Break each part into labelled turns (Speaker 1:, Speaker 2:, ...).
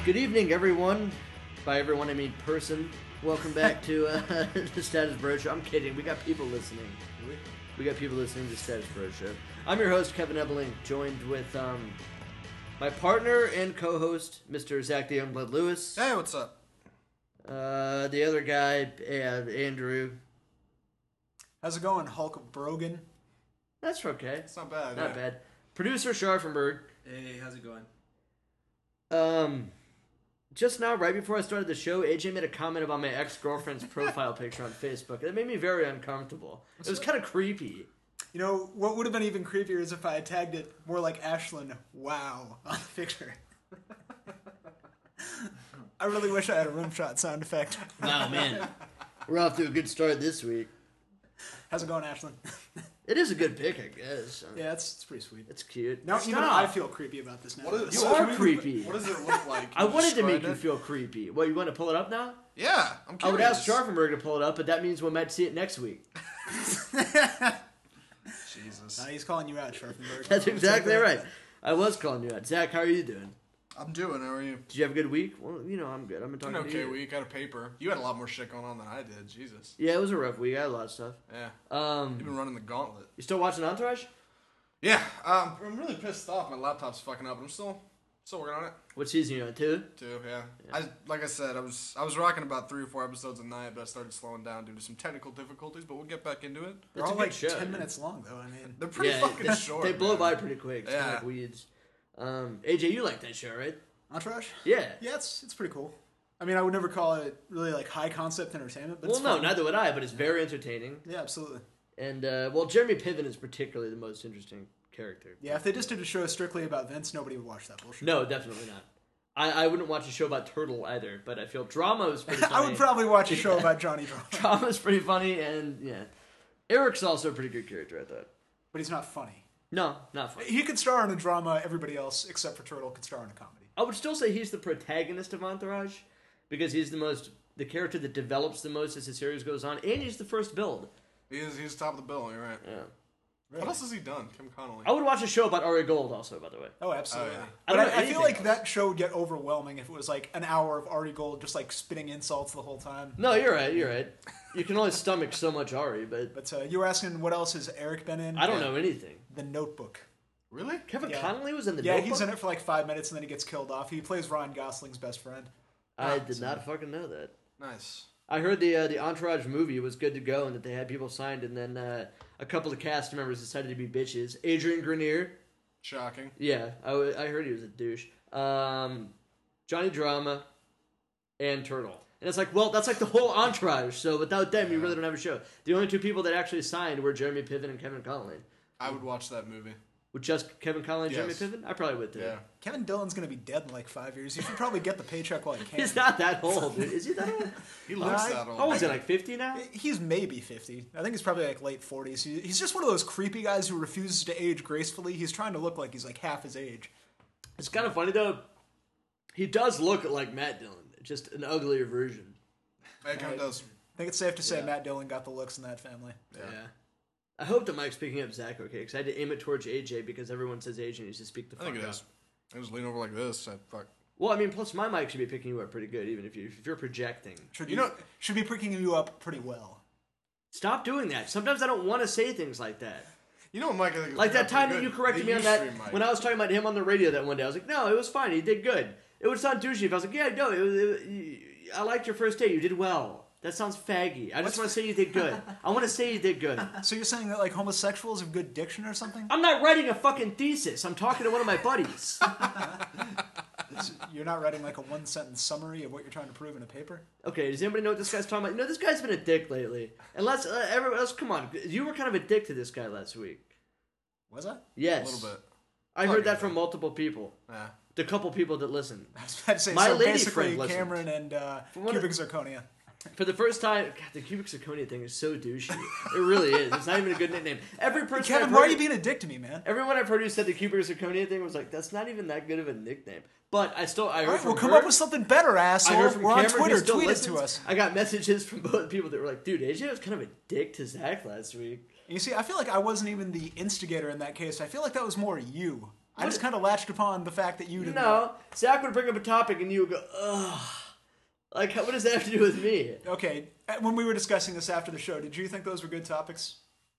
Speaker 1: Good evening, everyone. By everyone, I mean person. Welcome back to the Status Bro Show. I'm kidding. We got people listening. We got people listening to Status Bro Show. I'm your host, Kevin Ebeling, joined with my partner and co-host, Mr. Zach the Youngblood Lewis.
Speaker 2: Hey, what's up?
Speaker 1: The other guy, Andrew.
Speaker 3: How's it going, Hulk Brogan?
Speaker 1: That's okay.
Speaker 2: It's not bad.
Speaker 1: Not bad. Producer Scharfenberg.
Speaker 4: Hey, how's it going?
Speaker 1: Just now, right before I started the show, AJ made a comment about my ex-girlfriend's profile picture on Facebook. That made me very uncomfortable. It was kind of creepy.
Speaker 3: You know, what would have been even creepier is if I had tagged it more like Ashlyn, wow, on the picture. I really wish I had a rim shot sound effect.
Speaker 1: Wow, man. We're off to a good start this week.
Speaker 3: How's it going, Ashlyn?
Speaker 1: It is a good pick, I guess.
Speaker 3: Yeah, it's pretty sweet.
Speaker 1: It's cute.
Speaker 3: Now,
Speaker 1: Stop.
Speaker 3: even I feel creepy about this now.
Speaker 1: You are creepy.
Speaker 2: What does it look like?
Speaker 1: I wanted to make
Speaker 2: describe
Speaker 1: you feel creepy. What, you want to pull it up now?
Speaker 2: Yeah, I'm curious.
Speaker 1: I would ask Scharfenberg to pull it up, but that means we might see it next week.
Speaker 2: Jesus.
Speaker 3: He's calling you out, Scharfenberg.
Speaker 1: That's exactly right. I was calling you out. Zach, how are you doing?
Speaker 2: I'm doing. How are you?
Speaker 1: Did you have a good week? Well, you know, I'm good. I've been talking
Speaker 2: An
Speaker 1: to
Speaker 2: okay
Speaker 1: you.
Speaker 2: week. Had a paper. You had a lot more shit going on than I did. Jesus.
Speaker 1: Yeah, it was a rough week. I had a lot of stuff.
Speaker 2: Yeah. You've been running the gauntlet.
Speaker 1: You still watching Entourage?
Speaker 2: Yeah. I'm really pissed off. My laptop's fucking up, but I'm still working on it.
Speaker 1: What season are you on, 2?
Speaker 2: Yeah. Like I said, I was rocking about 3 or 4 episodes a night, but I started slowing down due to some technical difficulties. But we'll get back into it.
Speaker 3: They're
Speaker 1: It's
Speaker 3: all
Speaker 1: a good
Speaker 3: like
Speaker 1: show.
Speaker 3: 10 minutes long, though. I mean,
Speaker 2: They're pretty fucking short.
Speaker 1: They blow
Speaker 2: man.
Speaker 1: by pretty quick. It's kind
Speaker 2: Yeah.
Speaker 1: of like weeds. AJ, you like that show, right?
Speaker 3: Entourage?
Speaker 1: Yeah.
Speaker 3: Yeah, it's pretty cool. I mean, I would never call it really like high concept entertainment, but
Speaker 1: Well,
Speaker 3: it's
Speaker 1: no,
Speaker 3: fun.
Speaker 1: neither would I, but it's very entertaining.
Speaker 3: Yeah, absolutely.
Speaker 1: And, well, Jeremy Piven is particularly the most interesting character.
Speaker 3: Yeah, if they just did a show strictly about Vince, nobody would watch that bullshit.
Speaker 1: No, definitely not. I wouldn't watch a show about Turtle either, but I feel drama is pretty funny.
Speaker 3: I would probably watch a show about Johnny Drama.
Speaker 1: Drama's pretty funny, and, yeah. Eric's also a pretty good character, I thought.
Speaker 3: But he's not funny.
Speaker 1: No, not funny.
Speaker 3: He could star in a drama, everybody else, except for Turtle, could star in a comedy.
Speaker 1: I would still say he's the protagonist of Entourage, because he's the character that develops the most as the series goes on, and he's the first build.
Speaker 2: He's top of the bill. You're right.
Speaker 1: Yeah.
Speaker 2: What else has he done? Kim Connolly.
Speaker 1: I would watch a show about Ari Gold also, by the way.
Speaker 3: Oh, absolutely.
Speaker 2: Oh, yeah.
Speaker 3: But
Speaker 1: I don't know
Speaker 3: I feel
Speaker 1: anything
Speaker 3: like
Speaker 1: else.
Speaker 3: that show would get overwhelming if it was like an hour of Artie Gold just like spitting insults the whole time.
Speaker 1: No, you're right. You can only stomach so much Ari, but
Speaker 3: But you were asking what else has Eric been in?
Speaker 1: I don't know anything.
Speaker 3: The Notebook.
Speaker 2: Really?
Speaker 1: Kevin
Speaker 3: Yeah.
Speaker 1: Connolly was in the
Speaker 3: Yeah,
Speaker 1: Notebook?
Speaker 3: he's in it for like 5 minutes and then he gets killed off. He plays Ryan Gosling's best friend.
Speaker 1: I did not fucking know that.
Speaker 2: Nice.
Speaker 1: I heard the Entourage movie was good to go and that they had people signed, and then a couple of cast members decided to be bitches. Adrian Grenier.
Speaker 2: Shocking.
Speaker 1: Yeah, I heard he was a douche. Johnny Drama and Turtle. And it's like, well, that's like the whole Entourage, so without them, you really don't have a show. The only 2 people that actually signed were Jeremy Piven and Kevin Connolly.
Speaker 2: I would watch that movie.
Speaker 1: With just Kevin Connolly and
Speaker 2: Yes.
Speaker 1: Jeremy Piven? I probably would too.
Speaker 2: Yeah.
Speaker 3: Kevin Dillon's going to be dead in like 5 years. You should probably get the paycheck while you can.
Speaker 1: He's not that old, dude. Is he that old?
Speaker 2: He looks
Speaker 3: I-
Speaker 2: that old.
Speaker 1: How old is he, like 50 now?
Speaker 3: He's maybe 50. I think he's probably like late 40s. He's just one of those creepy guys who refuses to age gracefully. He's trying to look like he's like half his age.
Speaker 1: It's kind of funny, though. He does look like Matt Dillon, just an uglier version.
Speaker 2: It kind of does.
Speaker 3: I think it's safe to say
Speaker 1: Yeah.
Speaker 3: Matt Dillon got the looks in that family.
Speaker 1: Yeah. I hope the mic's picking up Zach okay, because I had to aim it towards AJ because everyone says AJ needs to speak the
Speaker 2: I
Speaker 1: fuck
Speaker 2: think it
Speaker 1: up.
Speaker 2: is. I just lean over like this. Fuck.
Speaker 1: Well, I mean, plus my mic should be picking you up pretty good, even if you're projecting.
Speaker 3: Should be pricking you up pretty well.
Speaker 1: Stop doing that. Sometimes I don't want to say things like that.
Speaker 2: You know what, Mike? I think
Speaker 1: Like that time that
Speaker 2: good.
Speaker 1: you corrected
Speaker 2: The
Speaker 1: me on that
Speaker 2: Ustream mic.
Speaker 1: when I was talking about him on the radio that one day. I was like, no, it was fine. He did good. It would sound douchey if I was like, yeah, no, I liked your first day. You did well. That sounds faggy. I just want to say you did good. I want to say you did good.
Speaker 3: So you're saying that like homosexuals have good diction or something?
Speaker 1: I'm not writing a fucking thesis. I'm talking to one of my buddies.
Speaker 3: You're not writing like a 1-sentence summary of what you're trying to prove in a paper?
Speaker 1: Okay, does anybody know what this guy's talking about? You know, this guy's been a dick lately. And everyone else, come on. You were kind of a dick to this guy last week.
Speaker 3: Was I?
Speaker 1: Yes.
Speaker 2: A little bit.
Speaker 1: I heard that from multiple people.
Speaker 2: Yeah.
Speaker 1: The couple people that listen.
Speaker 3: I was about to say,
Speaker 1: My
Speaker 3: so
Speaker 1: lady
Speaker 3: basically
Speaker 1: friend listens.
Speaker 3: Cameron and
Speaker 1: what
Speaker 3: Cubic Zirconia.
Speaker 1: For the first time, God, the cubic zirconia thing is so douchey. It really is. It's not even a good nickname. Every person
Speaker 3: Kevin,
Speaker 1: I've
Speaker 3: why are
Speaker 1: heard-
Speaker 3: you being a dick to me, man?
Speaker 1: Everyone I've heard who said the cubic zirconia thing was like, that's not even that good of a nickname. But I heard
Speaker 3: All right,
Speaker 1: from
Speaker 3: we'll come
Speaker 1: her-
Speaker 3: up with something better,
Speaker 1: I
Speaker 3: asshole.
Speaker 1: heard from
Speaker 3: We're on
Speaker 1: Cameron, who
Speaker 3: Twitter.
Speaker 1: still
Speaker 3: Tweet
Speaker 1: listens.
Speaker 3: it to us.
Speaker 1: I got messages from both people that were like, dude, AJ was kind of a dick to Zach last week.
Speaker 3: You see, I feel like I wasn't even the instigator in that case. I feel like that was more you. I just kind of latched upon the fact that you didn't.
Speaker 1: No, Zach would bring up a topic and you would go, ugh. Like, what does that have to do with me?
Speaker 3: Okay, when we were discussing this after the show, did you think those were good topics?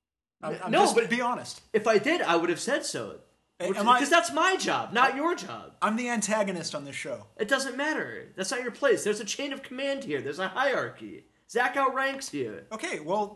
Speaker 1: No, but
Speaker 3: be honest.
Speaker 1: If I did, I would have said so. Because that's my job, not your job.
Speaker 3: I'm the antagonist on this show.
Speaker 1: It doesn't matter. That's not your place. There's a chain of command here. There's a hierarchy. Zach outranks you.
Speaker 3: Okay,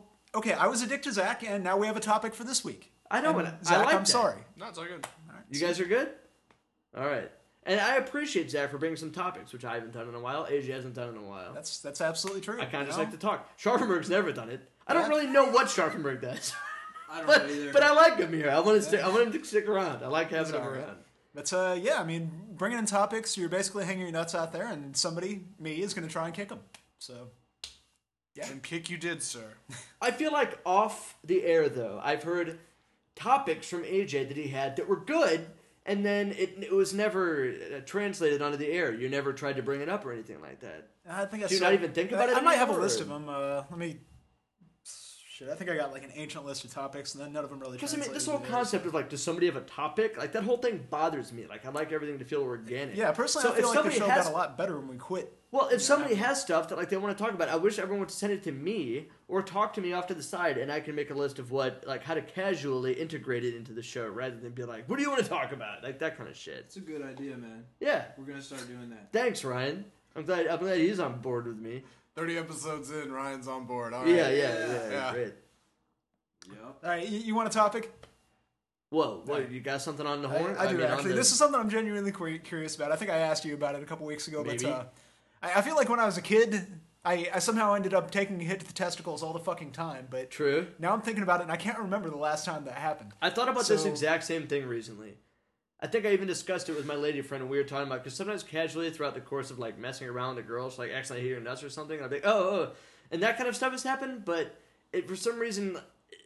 Speaker 3: I was a dick to Zach, and now we have a topic for this week.
Speaker 1: I know,
Speaker 3: and
Speaker 1: but
Speaker 3: Zach,
Speaker 1: I like
Speaker 3: I'm
Speaker 1: that.
Speaker 3: sorry.
Speaker 2: No, it's all good.
Speaker 1: You guys are good? All right. And I appreciate Zach for bringing some topics, which I haven't done in a while. AJ hasn't done in a while.
Speaker 3: That's absolutely true.
Speaker 1: I kind of just like to talk. Scharfenberg's never done it. I don't really know what Scharfenberg does.
Speaker 4: I don't know either.
Speaker 1: But I like him here. I want him to stick around. I like having him around.
Speaker 3: But yeah, I mean, bringing in topics, you're basically hanging your nuts out there, and somebody, me, is going to try and kick them. So, yeah.
Speaker 2: And kick you did, sir.
Speaker 1: I feel like off the air, though, I've heard topics from AJ that he had that were good, and then it was never translated onto the air. You never tried to bring it up or anything like that.
Speaker 3: I think
Speaker 1: Do you not even think about it
Speaker 3: I might have a
Speaker 1: anymore,
Speaker 3: list
Speaker 1: or-
Speaker 3: of them. Let me. Shit, I think I got like an ancient list of topics, and then none of them really.
Speaker 1: Because I mean, this
Speaker 3: translated
Speaker 1: whole
Speaker 3: to theirs.
Speaker 1: concept of like, does somebody have a topic? Like that whole thing bothers me. Like I like everything to feel organic.
Speaker 3: Yeah, personally,
Speaker 1: So
Speaker 3: I feel
Speaker 1: if
Speaker 3: like the
Speaker 1: somebody
Speaker 3: show
Speaker 1: has-
Speaker 3: got a lot better when we quit.
Speaker 1: Well, if somebody has stuff that like they want to talk about, I wish everyone would send it to me or talk to me off to the side, and I can make a list of how to casually integrate it into the show, rather than be like, "What do you want to talk about?" Like that kind of shit.
Speaker 4: It's a good idea, man.
Speaker 1: Yeah.
Speaker 4: We're gonna start doing that.
Speaker 1: Thanks, Ryan. I'm glad he's on board with me.
Speaker 2: 30 episodes in, Ryan's on board. All right.
Speaker 1: Yeah, great.
Speaker 4: Yep.
Speaker 3: All right, you want a topic?
Speaker 1: Whoa, what, you got something on the horn?
Speaker 3: I do
Speaker 1: mean, on
Speaker 3: actually.
Speaker 1: the-
Speaker 3: This is something I'm genuinely curious about. I think I asked you about it a couple weeks ago,
Speaker 1: Maybe.
Speaker 3: but I feel like when I was a kid, I somehow ended up taking a hit to the testicles all the fucking time. But
Speaker 1: True.
Speaker 3: now I'm thinking about it, and I can't remember the last time that happened.
Speaker 1: I thought about this
Speaker 3: So-
Speaker 1: exact same thing recently. I think I even discussed it with my lady friend, and we were talking about, because sometimes casually throughout the course of like messing around with a girl, she'll like accidentally hit her nuts or something, and I'll be like, oh, and that kind of stuff has happened, but for some reason,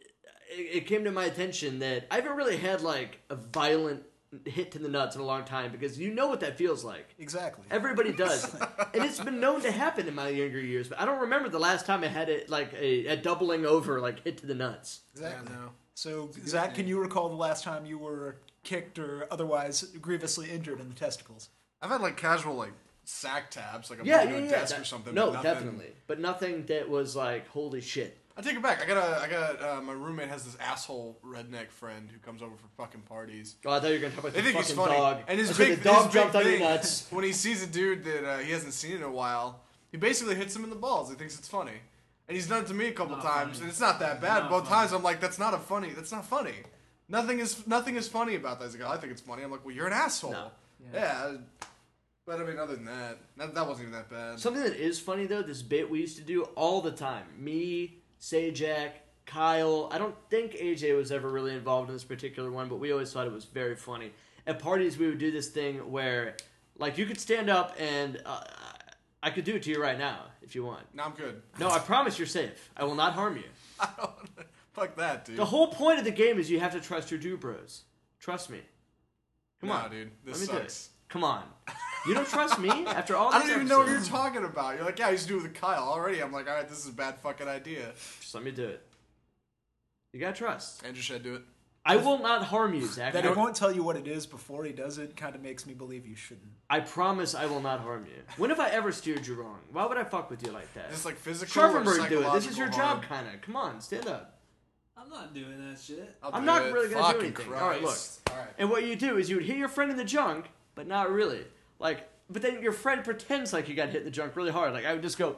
Speaker 1: it came to my attention that I haven't really had like a violent hit to the nuts in a long time, because you know what that feels like.
Speaker 3: Exactly.
Speaker 1: Everybody does. And it's been known to happen in my younger years, but I don't remember the last time I had it like a doubling over, like hit to the nuts.
Speaker 3: Exactly.
Speaker 2: Yeah, no.
Speaker 3: So,
Speaker 4: a good
Speaker 3: Zach,
Speaker 4: thing.
Speaker 3: can you recall the last time you were kicked or otherwise grievously injured in the testicles?
Speaker 2: I've had like casual like sack tabs, like I'm
Speaker 1: Yeah,
Speaker 2: to a desk or something.
Speaker 1: No,
Speaker 2: but nothing.
Speaker 1: definitely. But nothing that was like, holy shit.
Speaker 2: I take it back. I got my roommate has this asshole redneck friend who comes over for fucking parties.
Speaker 1: Oh, I thought you were going to talk about
Speaker 2: They
Speaker 1: the
Speaker 2: think he's
Speaker 1: fucking
Speaker 2: funny.
Speaker 1: dog.
Speaker 2: And his
Speaker 1: I said
Speaker 2: big,
Speaker 1: the dog
Speaker 2: his
Speaker 1: jumped
Speaker 2: big
Speaker 1: on your
Speaker 2: thing,
Speaker 1: nuts.
Speaker 2: when he sees a dude that he hasn't seen in a while, he basically hits him in the balls. He thinks it's funny. And he's done it to me a couple
Speaker 4: Not
Speaker 2: times,
Speaker 4: funny.
Speaker 2: and it's not that bad.
Speaker 4: Not
Speaker 2: Both
Speaker 4: funny.
Speaker 2: times I'm like, that's not funny. Nothing is funny about that. He's like, oh, I think it's funny. I'm like, well, you're an asshole.
Speaker 1: No.
Speaker 2: Yeah. But I mean, other than that wasn't even that bad.
Speaker 1: Something that is funny, though, this bit we used to do all the time. Me, Sajak, Kyle. I don't think AJ was ever really involved in this particular one, but we always thought it was very funny. At parties, we would do this thing where, like, you could stand up and I could do it to you right now if you want.
Speaker 2: No, I'm good.
Speaker 1: No, I promise you're safe. I will not harm you.
Speaker 2: I don't. Fuck that, dude.
Speaker 1: The whole point of the game is you have to trust your Bros. Trust me. Come
Speaker 2: Nah,
Speaker 1: on.
Speaker 2: dude. This
Speaker 1: Let me do
Speaker 2: sucks.
Speaker 1: it. Come on. You don't trust me after all
Speaker 2: I
Speaker 1: these
Speaker 2: don't even know what you're
Speaker 1: episodes?
Speaker 2: talking about. You're like, yeah, I used to do it with Kyle already. I'm like, all right, this is a bad fucking idea.
Speaker 1: Just let me do it. You gotta trust.
Speaker 2: Andrew should do it.
Speaker 1: I will not harm you, Zach.
Speaker 3: That he won't tell you what it is before he does it kind of makes me believe you shouldn't.
Speaker 1: I promise I will not harm you. When have I ever steered you wrong? Why would I fuck with you like that?
Speaker 2: Is this like physical or
Speaker 1: Scharfenberg do it. This is
Speaker 2: psychological
Speaker 1: your
Speaker 2: harm?
Speaker 1: job, kind of. Come on, stand up.
Speaker 4: I'm not doing that shit.
Speaker 2: I'll
Speaker 1: I'm
Speaker 2: do
Speaker 1: not
Speaker 2: it.
Speaker 1: really gonna do
Speaker 2: Fucking
Speaker 1: anything. All right, look.
Speaker 2: Christ. All right.
Speaker 1: And what you do is you would hit your friend in the junk, but not really. Like, but then your friend pretends like you got hit in the junk really hard. Like I would just go,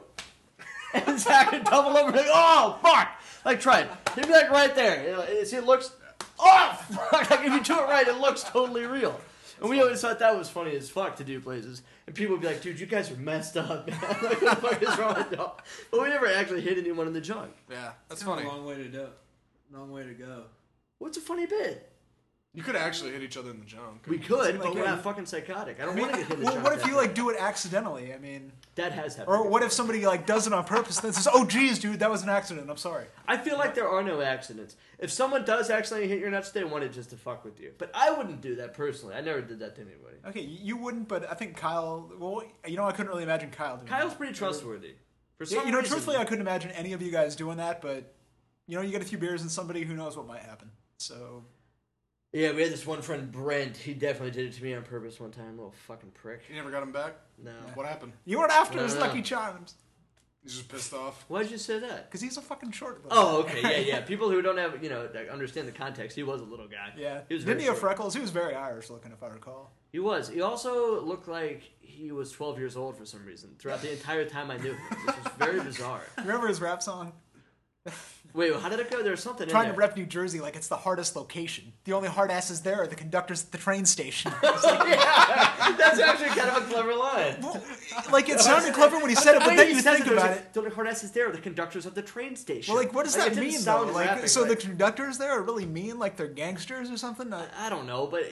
Speaker 1: and Zach would double over, like, oh fuck! Like try it. He'd be like right there. You know, see, it looks. Oh fuck! Like if you do it right, it looks totally real. And we always thought that was funny as fuck to do places. And people would be like, dude, you guys are messed up, man. Like, what the fuck is wrong with y'all? But we never actually hit anyone in the junk.
Speaker 2: Yeah, that's
Speaker 4: Kinda
Speaker 2: funny.
Speaker 4: a long way to do. Long way to go.
Speaker 1: What's a funny bit?
Speaker 2: You could actually hit each other in the junk.
Speaker 1: We could,
Speaker 3: Like,
Speaker 1: but we're
Speaker 3: yeah,
Speaker 1: not fucking psychotic. I don't
Speaker 3: I mean,
Speaker 1: want to get hit in the
Speaker 3: well,
Speaker 1: junk.
Speaker 3: what if
Speaker 1: that
Speaker 3: you
Speaker 1: bad.
Speaker 3: like do it accidentally? I mean,
Speaker 1: That has happened.
Speaker 3: or what if somebody like does it on purpose and then says, "Oh, geez, dude, that was an accident. I'm sorry."
Speaker 1: I feel like there are no accidents. If someone does accidentally hit your nuts, they want it just to fuck with you. But I wouldn't do that personally. I never did that to anybody.
Speaker 3: Okay, you wouldn't, but I think Kyle. Well, you know, I couldn't really imagine Kyle doing
Speaker 1: Kyle's
Speaker 3: that.
Speaker 1: pretty trustworthy. For
Speaker 3: Yeah,
Speaker 1: some
Speaker 3: you know,
Speaker 1: reason,
Speaker 3: truthfully, I couldn't imagine any of you guys doing that. But you know, you get a few beers and somebody who knows what might happen. So
Speaker 1: Yeah, we had this one friend, Brent. He definitely did it to me on purpose one time. Little fucking prick.
Speaker 2: You never got him back?
Speaker 1: No.
Speaker 2: What happened?
Speaker 3: You weren't after his
Speaker 1: No.
Speaker 3: Lucky Charms.
Speaker 2: He's just pissed off.
Speaker 1: Why'd you say that?
Speaker 3: Because he's a fucking short little
Speaker 1: Oh,
Speaker 3: guy.
Speaker 1: okay, yeah. People who don't have, that understand the context. He was a little guy.
Speaker 3: Yeah.
Speaker 1: He was
Speaker 3: Didn't
Speaker 1: very
Speaker 3: he have
Speaker 1: short.
Speaker 3: freckles? He was very Irish looking, if I recall.
Speaker 1: He was. He also looked like he was 12 years old for some reason throughout the entire time I knew him, which was very bizarre.
Speaker 3: Remember his rap song?
Speaker 1: Wait, how did it go? There was something
Speaker 3: Trying
Speaker 1: in
Speaker 3: to
Speaker 1: there.
Speaker 3: rep New Jersey like it's the hardest location. The only hard asses there are the conductors at the train station.
Speaker 1: Yeah, that's actually kind of a clever line.
Speaker 3: Well, like, it sounded clever when he said it, but
Speaker 1: Wait,
Speaker 3: then
Speaker 1: he
Speaker 3: you
Speaker 1: says
Speaker 3: think
Speaker 1: there's
Speaker 3: about
Speaker 1: a-
Speaker 3: it.
Speaker 1: The only hard asses there are the conductors of the train station.
Speaker 3: Well, like, what does
Speaker 1: it
Speaker 3: that
Speaker 1: didn't
Speaker 3: mean, though?
Speaker 1: sound
Speaker 3: Like,
Speaker 1: rapping
Speaker 3: so the
Speaker 1: right.
Speaker 3: conductors there are really mean? Like, they're gangsters or something?
Speaker 1: I don't know, but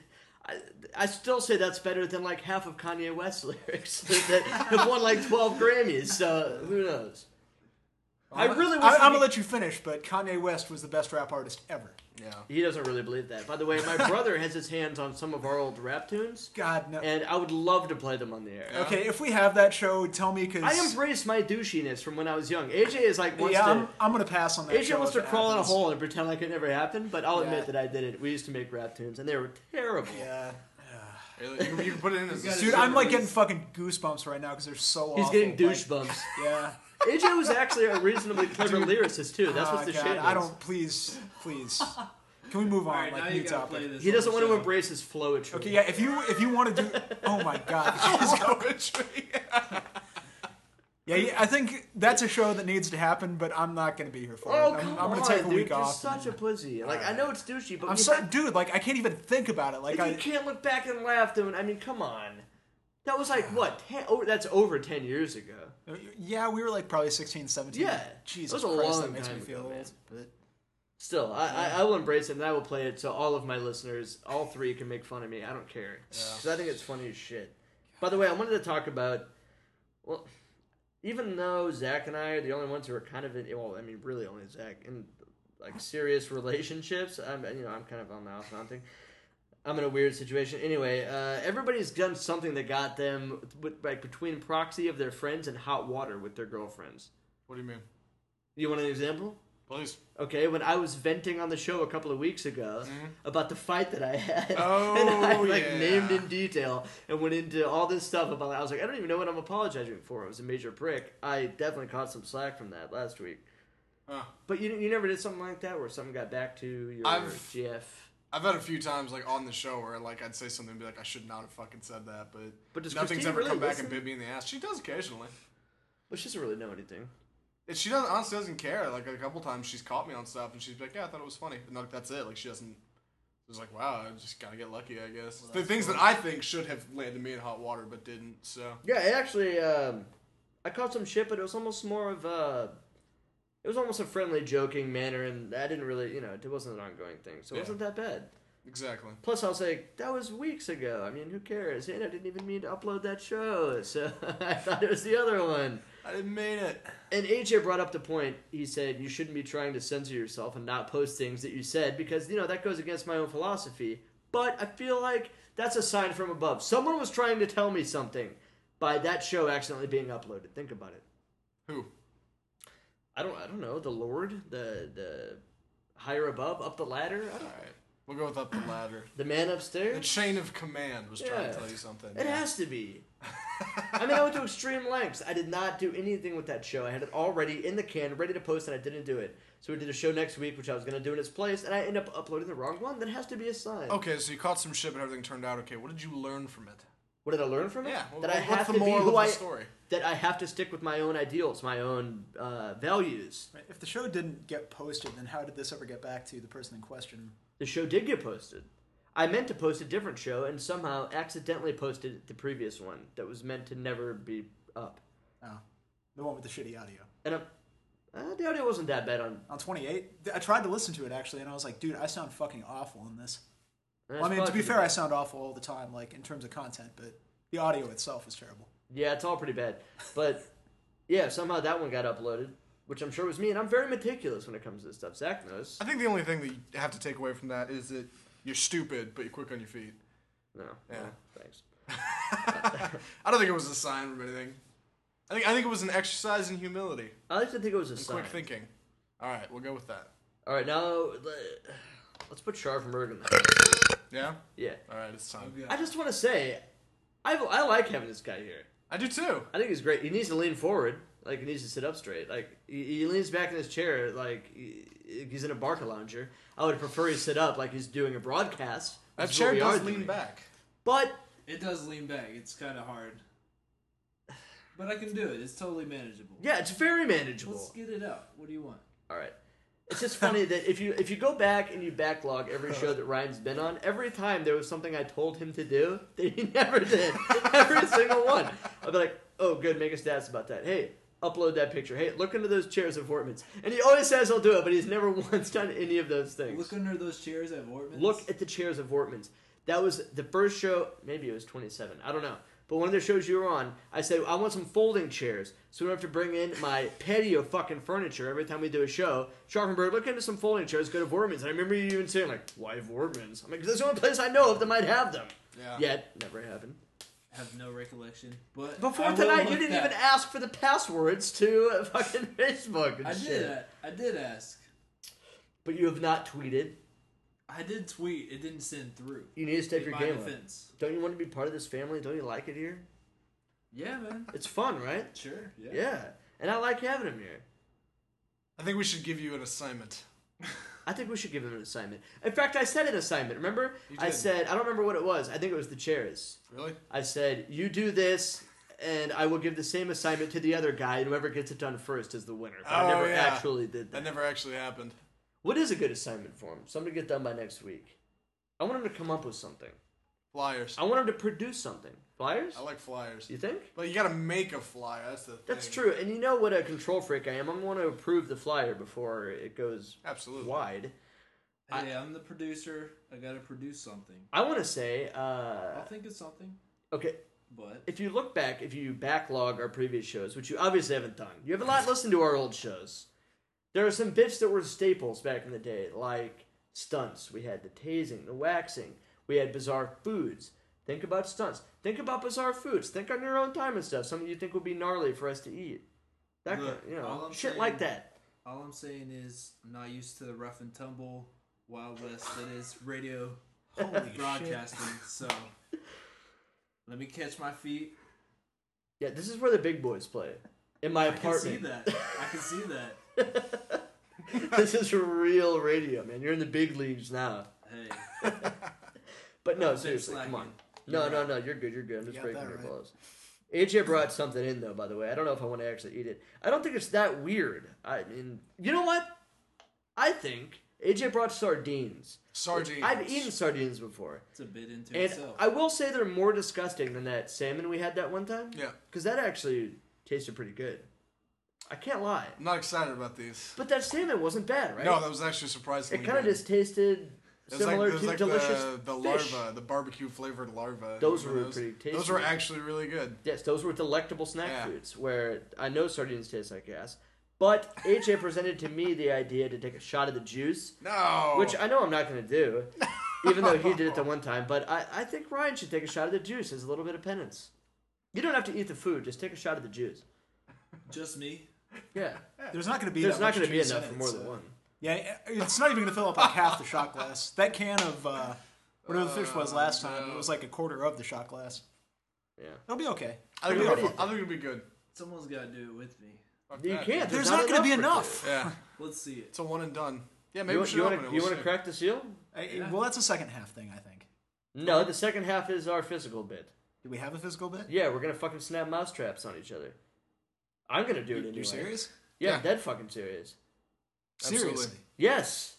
Speaker 1: I still say that's better than like half of Kanye West's lyrics that have won like 12 Grammys. So who knows? I really wish
Speaker 3: I'm
Speaker 1: he-
Speaker 3: gonna let you finish, but Kanye West was the best rap artist ever.
Speaker 2: Yeah.
Speaker 1: He doesn't really believe that. By the way, my brother has his hands on some of our old rap tunes,
Speaker 3: God, no.
Speaker 1: and I would love to play them on the air.
Speaker 3: Okay, if we have that show, tell me, because...
Speaker 1: I embrace my douchiness from when I was young. AJ is like wants
Speaker 3: Yeah,
Speaker 1: to.
Speaker 3: I'm gonna pass on that
Speaker 1: AJ
Speaker 3: show
Speaker 1: wants
Speaker 3: if
Speaker 1: to
Speaker 3: it
Speaker 1: crawl in a
Speaker 3: happens.
Speaker 1: hole and pretend like it never happened, but I'll
Speaker 3: Yeah.
Speaker 1: admit that I did it. We used to make rap tunes, and they were terrible.
Speaker 3: Yeah.
Speaker 2: You can put it in as a
Speaker 4: gotta
Speaker 3: Dude,
Speaker 4: show
Speaker 3: I'm like
Speaker 4: these-
Speaker 3: getting fucking goosebumps right now because they're so
Speaker 1: He's
Speaker 3: awful.
Speaker 1: getting
Speaker 3: Like,
Speaker 1: douche bumps.
Speaker 3: yeah.
Speaker 1: AJ was actually a reasonably clever lyricist too. That's
Speaker 3: Oh,
Speaker 1: what the
Speaker 3: God,
Speaker 1: shit is.
Speaker 3: I don't... Please. Can we move on?
Speaker 4: Alright,
Speaker 3: like,
Speaker 4: now
Speaker 3: new
Speaker 4: you gotta play
Speaker 3: topic.
Speaker 4: this.
Speaker 1: He
Speaker 4: on
Speaker 1: doesn't
Speaker 4: the
Speaker 1: want to
Speaker 4: show.
Speaker 1: embrace his flowetry.
Speaker 3: Okay, yeah, if you want to do... Oh, my God.
Speaker 2: poetry.
Speaker 3: Yeah, I think that's a show that needs to happen, but I'm not going to be here for
Speaker 1: Oh,
Speaker 3: it.
Speaker 1: come
Speaker 3: I'm
Speaker 1: on,
Speaker 3: going to take a
Speaker 1: dude.
Speaker 3: week
Speaker 1: You're
Speaker 3: off.
Speaker 1: such a pussy. Like, I know it's douchey, but
Speaker 3: I'm sorry, dude, like, I can't even think about it. Like,
Speaker 1: you can't look back and laugh, dude. I mean, come on. That was like, what? That's over 10 years ago.
Speaker 3: Yeah, we were like probably 16, 17.
Speaker 1: Yeah.
Speaker 3: Jesus
Speaker 1: That was a
Speaker 3: Christ,
Speaker 1: long
Speaker 3: that makes me
Speaker 1: time
Speaker 3: feel
Speaker 1: ago, man.
Speaker 3: old. But
Speaker 1: Still, I will embrace it, and I will play it so all of my listeners, all three, can make fun of me. I don't care. Because I think it's funny as shit. By the way, I wanted to talk about, well, even though Zach and I are the only ones who are kind of in, well, I mean, really only Zach, in, like, serious relationships, I'm kind of on the off and on thing. I'm in a weird situation. Anyway, everybody's done something that got them, like, between proxy of their friends and hot water with their girlfriends.
Speaker 2: What do you mean?
Speaker 1: You want an example?
Speaker 2: Please.
Speaker 1: Okay, when I was venting on the show a couple of weeks ago about the fight that I had,
Speaker 2: Oh,
Speaker 1: and I
Speaker 2: yeah.
Speaker 1: named in detail and went into all this stuff about it. I was like, I don't even know what I'm apologizing for. It was a major prick. I definitely caught some slack from that last week.
Speaker 2: Huh.
Speaker 1: But you never did something like that where something got back to your GF.
Speaker 2: I've had a few times like on the show where like I'd say something and be like I should not have fucking said that,
Speaker 1: But does
Speaker 2: nothing's
Speaker 1: Christine
Speaker 2: ever
Speaker 1: really
Speaker 2: come back
Speaker 1: listen?
Speaker 2: and bit me in the ass. She does occasionally.
Speaker 1: Well, she doesn't really know anything.
Speaker 2: And she doesn't honestly doesn't care. Like a couple times she's caught me on stuff and she's like, yeah, I thought it was funny. But like that's it. Like she doesn't. It's like wow, I just gotta get lucky, I guess. The things that I think should have landed me in hot water but didn't. So
Speaker 1: Yeah, it actually, I caught some shit, but it was almost more of it was almost a friendly, joking manner, and I didn't really, it wasn't an ongoing thing, so it
Speaker 2: Yeah.
Speaker 1: wasn't that bad.
Speaker 2: exactly.
Speaker 1: Plus, I was like, that was weeks ago. I mean, who cares? And I didn't even mean to upload that show, so I thought it was the other one.
Speaker 2: I didn't mean it.
Speaker 1: And AJ brought up the point. He said, you shouldn't be trying to censor yourself and not post things that you said, because, that goes against my own philosophy. But I feel like that's a sign from above. Someone was trying to tell me something by that show accidentally being uploaded. Think about it.
Speaker 2: Who?
Speaker 1: I don't know. The Lord, the higher above, up the ladder. I
Speaker 2: All
Speaker 1: don't,
Speaker 2: right, we'll go with up the ladder.
Speaker 1: the man
Speaker 2: The
Speaker 1: upstairs.
Speaker 2: chain of command was trying
Speaker 1: Yeah.
Speaker 2: to tell you something.
Speaker 1: It has to be. I mean, I went to extreme lengths. I did not do anything with that show. I had it already in the can, ready to post, and I didn't do it. So we did a show next week, which I was going to do in its place, and I ended up uploading the wrong one. That has to be a sign.
Speaker 2: Okay, so you caught some shit, but everything turned out okay. What did you learn from it?
Speaker 1: What did I learn from it?
Speaker 2: Yeah.
Speaker 1: That I
Speaker 2: what's
Speaker 1: have
Speaker 2: the
Speaker 1: to be
Speaker 2: moral
Speaker 1: who
Speaker 2: of the
Speaker 1: I.
Speaker 2: story?
Speaker 1: That I have to stick with my own ideals, my own values.
Speaker 3: right, if the show didn't get posted, then how did this ever get back to the person in question?
Speaker 1: The show did get posted. I meant to post a different show, and somehow accidentally posted the previous one that was meant to never be up.
Speaker 3: Oh, the one with the shitty audio.
Speaker 1: And the audio wasn't that bad on.
Speaker 3: On 28, I tried to listen to it actually, and I was like, dude, I sound fucking awful in this. Well, I mean,
Speaker 1: That's
Speaker 3: to be
Speaker 1: probably
Speaker 3: fair,
Speaker 1: pretty
Speaker 3: I sound awful all the time, like in terms of content, but the audio itself is terrible.
Speaker 1: bad. Yeah, it's all pretty bad. But yeah, somehow that one got uploaded, which I'm sure was me, and I'm very meticulous when it comes to this stuff. Zach knows.
Speaker 2: I think the only thing that you have to take away from that is that you're stupid, but you're quick on your feet.
Speaker 1: No.
Speaker 2: Yeah.
Speaker 1: Well, thanks.
Speaker 2: I don't think it was a sign from anything. I think it was an exercise in humility
Speaker 1: I like to think it was a
Speaker 2: and
Speaker 1: sign.
Speaker 2: quick thinking. All right, we'll go with that.
Speaker 1: All right, now Let's put Scharfenberg in the
Speaker 2: Yeah?
Speaker 1: Yeah.
Speaker 2: Alright, it's time.
Speaker 1: I just want to say, I like having this guy here.
Speaker 2: I do too.
Speaker 1: I think he's great. He needs to lean forward. Like, he needs to sit up straight. Like, he leans back in his chair like he's in a Barca lounger. I would prefer he sit up like he's doing a broadcast.
Speaker 2: That
Speaker 1: which is
Speaker 2: chair
Speaker 1: what we
Speaker 2: does
Speaker 1: are
Speaker 2: lean
Speaker 1: doing.
Speaker 2: back.
Speaker 1: But
Speaker 4: It does lean back. It's kind of hard. But I can do it. It's totally manageable.
Speaker 1: yeah, it's very manageable.
Speaker 4: Let's get it out. What do you want?
Speaker 1: All right. It's just funny that if you go back and you backlog every show that Ryan's been on, every time there was something I told him to do that he never did. Every single one. I'll be like, oh, good, make a stats about that. Hey, upload that picture. Hey, look into those chairs at Vortman's. And he always says he'll do it, but he's never once done any of those things.
Speaker 4: Look under those chairs at Vortman's.
Speaker 1: Look at the chairs of Vortman's. That was the first show, maybe it was 27, I don't know. But one of the shows you were on, I said, I want some folding chairs, so we don't have to bring in my patio fucking furniture every time we do a show. Scharfenberg, look into some folding chairs, go to Vortman's. And I remember you even saying, like, why Vortman's? I'm like, 'cause that's the only place I know of that might have them.
Speaker 2: Yeah.
Speaker 1: Yet, never happened.
Speaker 4: I have no recollection. But
Speaker 1: Before
Speaker 4: I will
Speaker 1: tonight, you
Speaker 4: look
Speaker 1: didn't
Speaker 4: that.
Speaker 1: even ask for the passwords to fucking Facebook and
Speaker 4: I
Speaker 1: shit.
Speaker 4: did. I did ask.
Speaker 1: But you have not tweeted.
Speaker 4: I did tweet. It didn't send through.
Speaker 1: You need to step
Speaker 4: In
Speaker 1: your
Speaker 4: my
Speaker 1: game up.
Speaker 4: defense.
Speaker 1: Don't you want to be part of this family? Don't you like it here?
Speaker 4: Yeah, man.
Speaker 1: It's fun, right?
Speaker 4: Sure. Yeah.
Speaker 1: Yeah. And I like having him here.
Speaker 2: I think we should give you an assignment.
Speaker 1: I think we should give him an assignment. In fact, I said an assignment. Remember?
Speaker 2: You
Speaker 1: I
Speaker 2: did.
Speaker 1: said, I don't remember what it was. I think it was the chairs.
Speaker 2: Really?
Speaker 1: I said, you do this, and I will give the same assignment to the other guy, and whoever gets it done first is the winner. But I
Speaker 2: Oh,
Speaker 1: never
Speaker 2: yeah.
Speaker 1: actually did that.
Speaker 2: That never actually happened.
Speaker 1: What is a good assignment for him? Something to get done by next week. I want him to come up with something.
Speaker 2: Flyers.
Speaker 1: I want him to produce something. Flyers?
Speaker 2: I like flyers.
Speaker 1: You think?
Speaker 2: But you gotta make a flyer, that's the thing.
Speaker 1: That's true. And you know what a control freak I am. I'm going to approve the flyer before it goes
Speaker 2: Absolutely.
Speaker 1: wide.
Speaker 4: Hey, I'm the producer. I gotta produce something.
Speaker 1: I want to say,
Speaker 4: I'll think of something.
Speaker 1: okay,
Speaker 4: But
Speaker 1: if you look back, if you backlog our previous shows, which you obviously haven't done, you haven't listened to our old shows. There are some bits that were staples back in the day, like stunts. We had the tasing, the waxing. We had bizarre foods. Think about stunts. Think about bizarre foods. Think on your own time and stuff. Something you think would be gnarly for us to eat. That
Speaker 4: Look,
Speaker 1: kind of,
Speaker 4: all I'm
Speaker 1: shit
Speaker 4: saying-
Speaker 1: like that.
Speaker 4: all I'm saying is, I'm not used to the rough and tumble Wild West that is radio
Speaker 3: Holy
Speaker 4: broadcasting. So let me catch my feet.
Speaker 1: Yeah, this is where the big boys play. In my
Speaker 4: I can see
Speaker 1: apartment.
Speaker 4: that. I can see that.
Speaker 1: This is real radio, man. You're in the big leagues now.
Speaker 4: Hey,
Speaker 1: But no,
Speaker 4: I've been
Speaker 1: seriously, come
Speaker 4: slacking.
Speaker 1: on. No,
Speaker 4: You're
Speaker 1: no, you're good. You're good. I'm just
Speaker 3: You got
Speaker 1: breaking
Speaker 3: that
Speaker 1: your
Speaker 3: right.
Speaker 1: balls. AJ brought something in though, by the way. I don't know if I want to actually eat it. I don't think it's that weird. I mean, you know what? I think AJ brought sardines.
Speaker 2: Sardines.
Speaker 1: I've eaten sardines before,
Speaker 4: it's a bit into
Speaker 1: and
Speaker 4: itself.
Speaker 1: I will say they're more disgusting than that salmon we had that one time.
Speaker 2: Yeah.
Speaker 1: Because that actually tasted pretty good. I can't lie.
Speaker 2: I'm not excited about these.
Speaker 1: But that salmon wasn't bad, right?
Speaker 2: No, that was actually surprisingly
Speaker 1: it kind of
Speaker 2: good.
Speaker 1: just tasted
Speaker 2: It was
Speaker 1: similar
Speaker 2: it was
Speaker 1: to delicious
Speaker 2: the
Speaker 1: fish.
Speaker 2: larva, the barbecue flavored larva.
Speaker 1: Those
Speaker 2: Remember
Speaker 1: were pretty tasty.
Speaker 2: Those were actually really good.
Speaker 1: Yes, those were delectable snack
Speaker 2: Yeah.
Speaker 1: foods. Where I know sardines taste like ass, but AJ presented to me the idea to take a shot of the juice,
Speaker 2: No.
Speaker 1: which I know I'm not going to do, even though he did it the one time. But I think Ryan should take a shot of the juice as a little bit of penance. You don't have to eat the food; just take a shot of the juice.
Speaker 4: Just me.
Speaker 1: Yeah,
Speaker 3: There's not going to be
Speaker 1: there's
Speaker 3: that
Speaker 1: not
Speaker 3: much
Speaker 1: going to be
Speaker 3: juice
Speaker 1: enough
Speaker 3: in
Speaker 1: for
Speaker 3: it,
Speaker 1: more
Speaker 3: so-
Speaker 1: than one.
Speaker 3: Yeah, it's not even going to fill up like half the shot glass. That can of whatever the fish was last time,
Speaker 2: no.
Speaker 3: it was like a quarter of the shot glass.
Speaker 1: Yeah,
Speaker 3: It'll be okay.
Speaker 2: I think
Speaker 1: What do you
Speaker 2: it'll be good.
Speaker 4: Someone's got to do it with me.
Speaker 2: Fuck
Speaker 1: you
Speaker 2: that.
Speaker 1: can't.
Speaker 3: There's not going to be
Speaker 1: for
Speaker 3: enough.
Speaker 2: Yeah.
Speaker 4: Let's see it.
Speaker 2: It's a one and done. Yeah,
Speaker 1: two.
Speaker 2: maybe
Speaker 1: You
Speaker 2: we
Speaker 1: want
Speaker 2: should
Speaker 1: you
Speaker 2: open
Speaker 1: want
Speaker 2: it.
Speaker 1: to you
Speaker 2: We'll
Speaker 1: want to
Speaker 2: see.
Speaker 1: crack the seal?
Speaker 4: Yeah.
Speaker 3: Well, that's a second half thing, I think.
Speaker 1: No, the second half is our physical bit.
Speaker 3: Do we have a physical bit?
Speaker 1: Yeah, we're gonna fucking snap mouse traps on each other. I'm gonna do it anyway.
Speaker 3: You serious?
Speaker 1: Yeah,
Speaker 2: Yeah.
Speaker 1: I'm dead fucking serious.
Speaker 2: Absolutely.
Speaker 3: Seriously?
Speaker 1: Yes.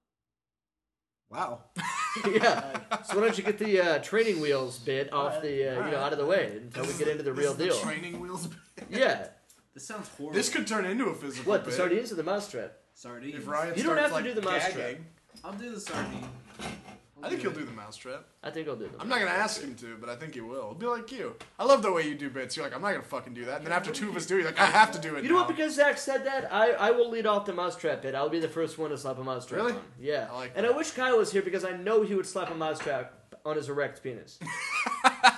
Speaker 3: Wow.
Speaker 1: Yeah. So why don't you get the training wheels bit off
Speaker 3: Alright,
Speaker 1: the
Speaker 3: alright.
Speaker 1: out of the way until we get into the real
Speaker 2: This is
Speaker 1: deal.
Speaker 2: The training wheels.
Speaker 1: Yeah.
Speaker 4: This sounds horrible.
Speaker 2: This could turn into a physical.
Speaker 1: What, the
Speaker 2: bit.
Speaker 1: sardines or the mousetrap?
Speaker 4: Sardines.
Speaker 2: If Ryan
Speaker 1: You don't
Speaker 2: starts,
Speaker 1: have to
Speaker 2: like,
Speaker 1: do the mousetrap.
Speaker 2: gagging,
Speaker 4: I'll do the sardine.
Speaker 2: I think he'll do the mousetrap.
Speaker 1: I think I'll do them.
Speaker 2: I'm not gonna ask him to, but I think he will. He'll be like you. I love the way you do bits. You're like, I'm not gonna fucking do that. And then after two of us do it, you're like, I have to do it.
Speaker 1: You know
Speaker 2: now.
Speaker 1: what? Because Zach said that, I will lead off the mousetrap bit. I'll be the first one to slap a mousetrap
Speaker 2: Really?
Speaker 1: on. Yeah.
Speaker 2: I like
Speaker 1: and
Speaker 2: that.
Speaker 1: I wish Kyle was here because I know he would slap a mousetrap on his erect penis.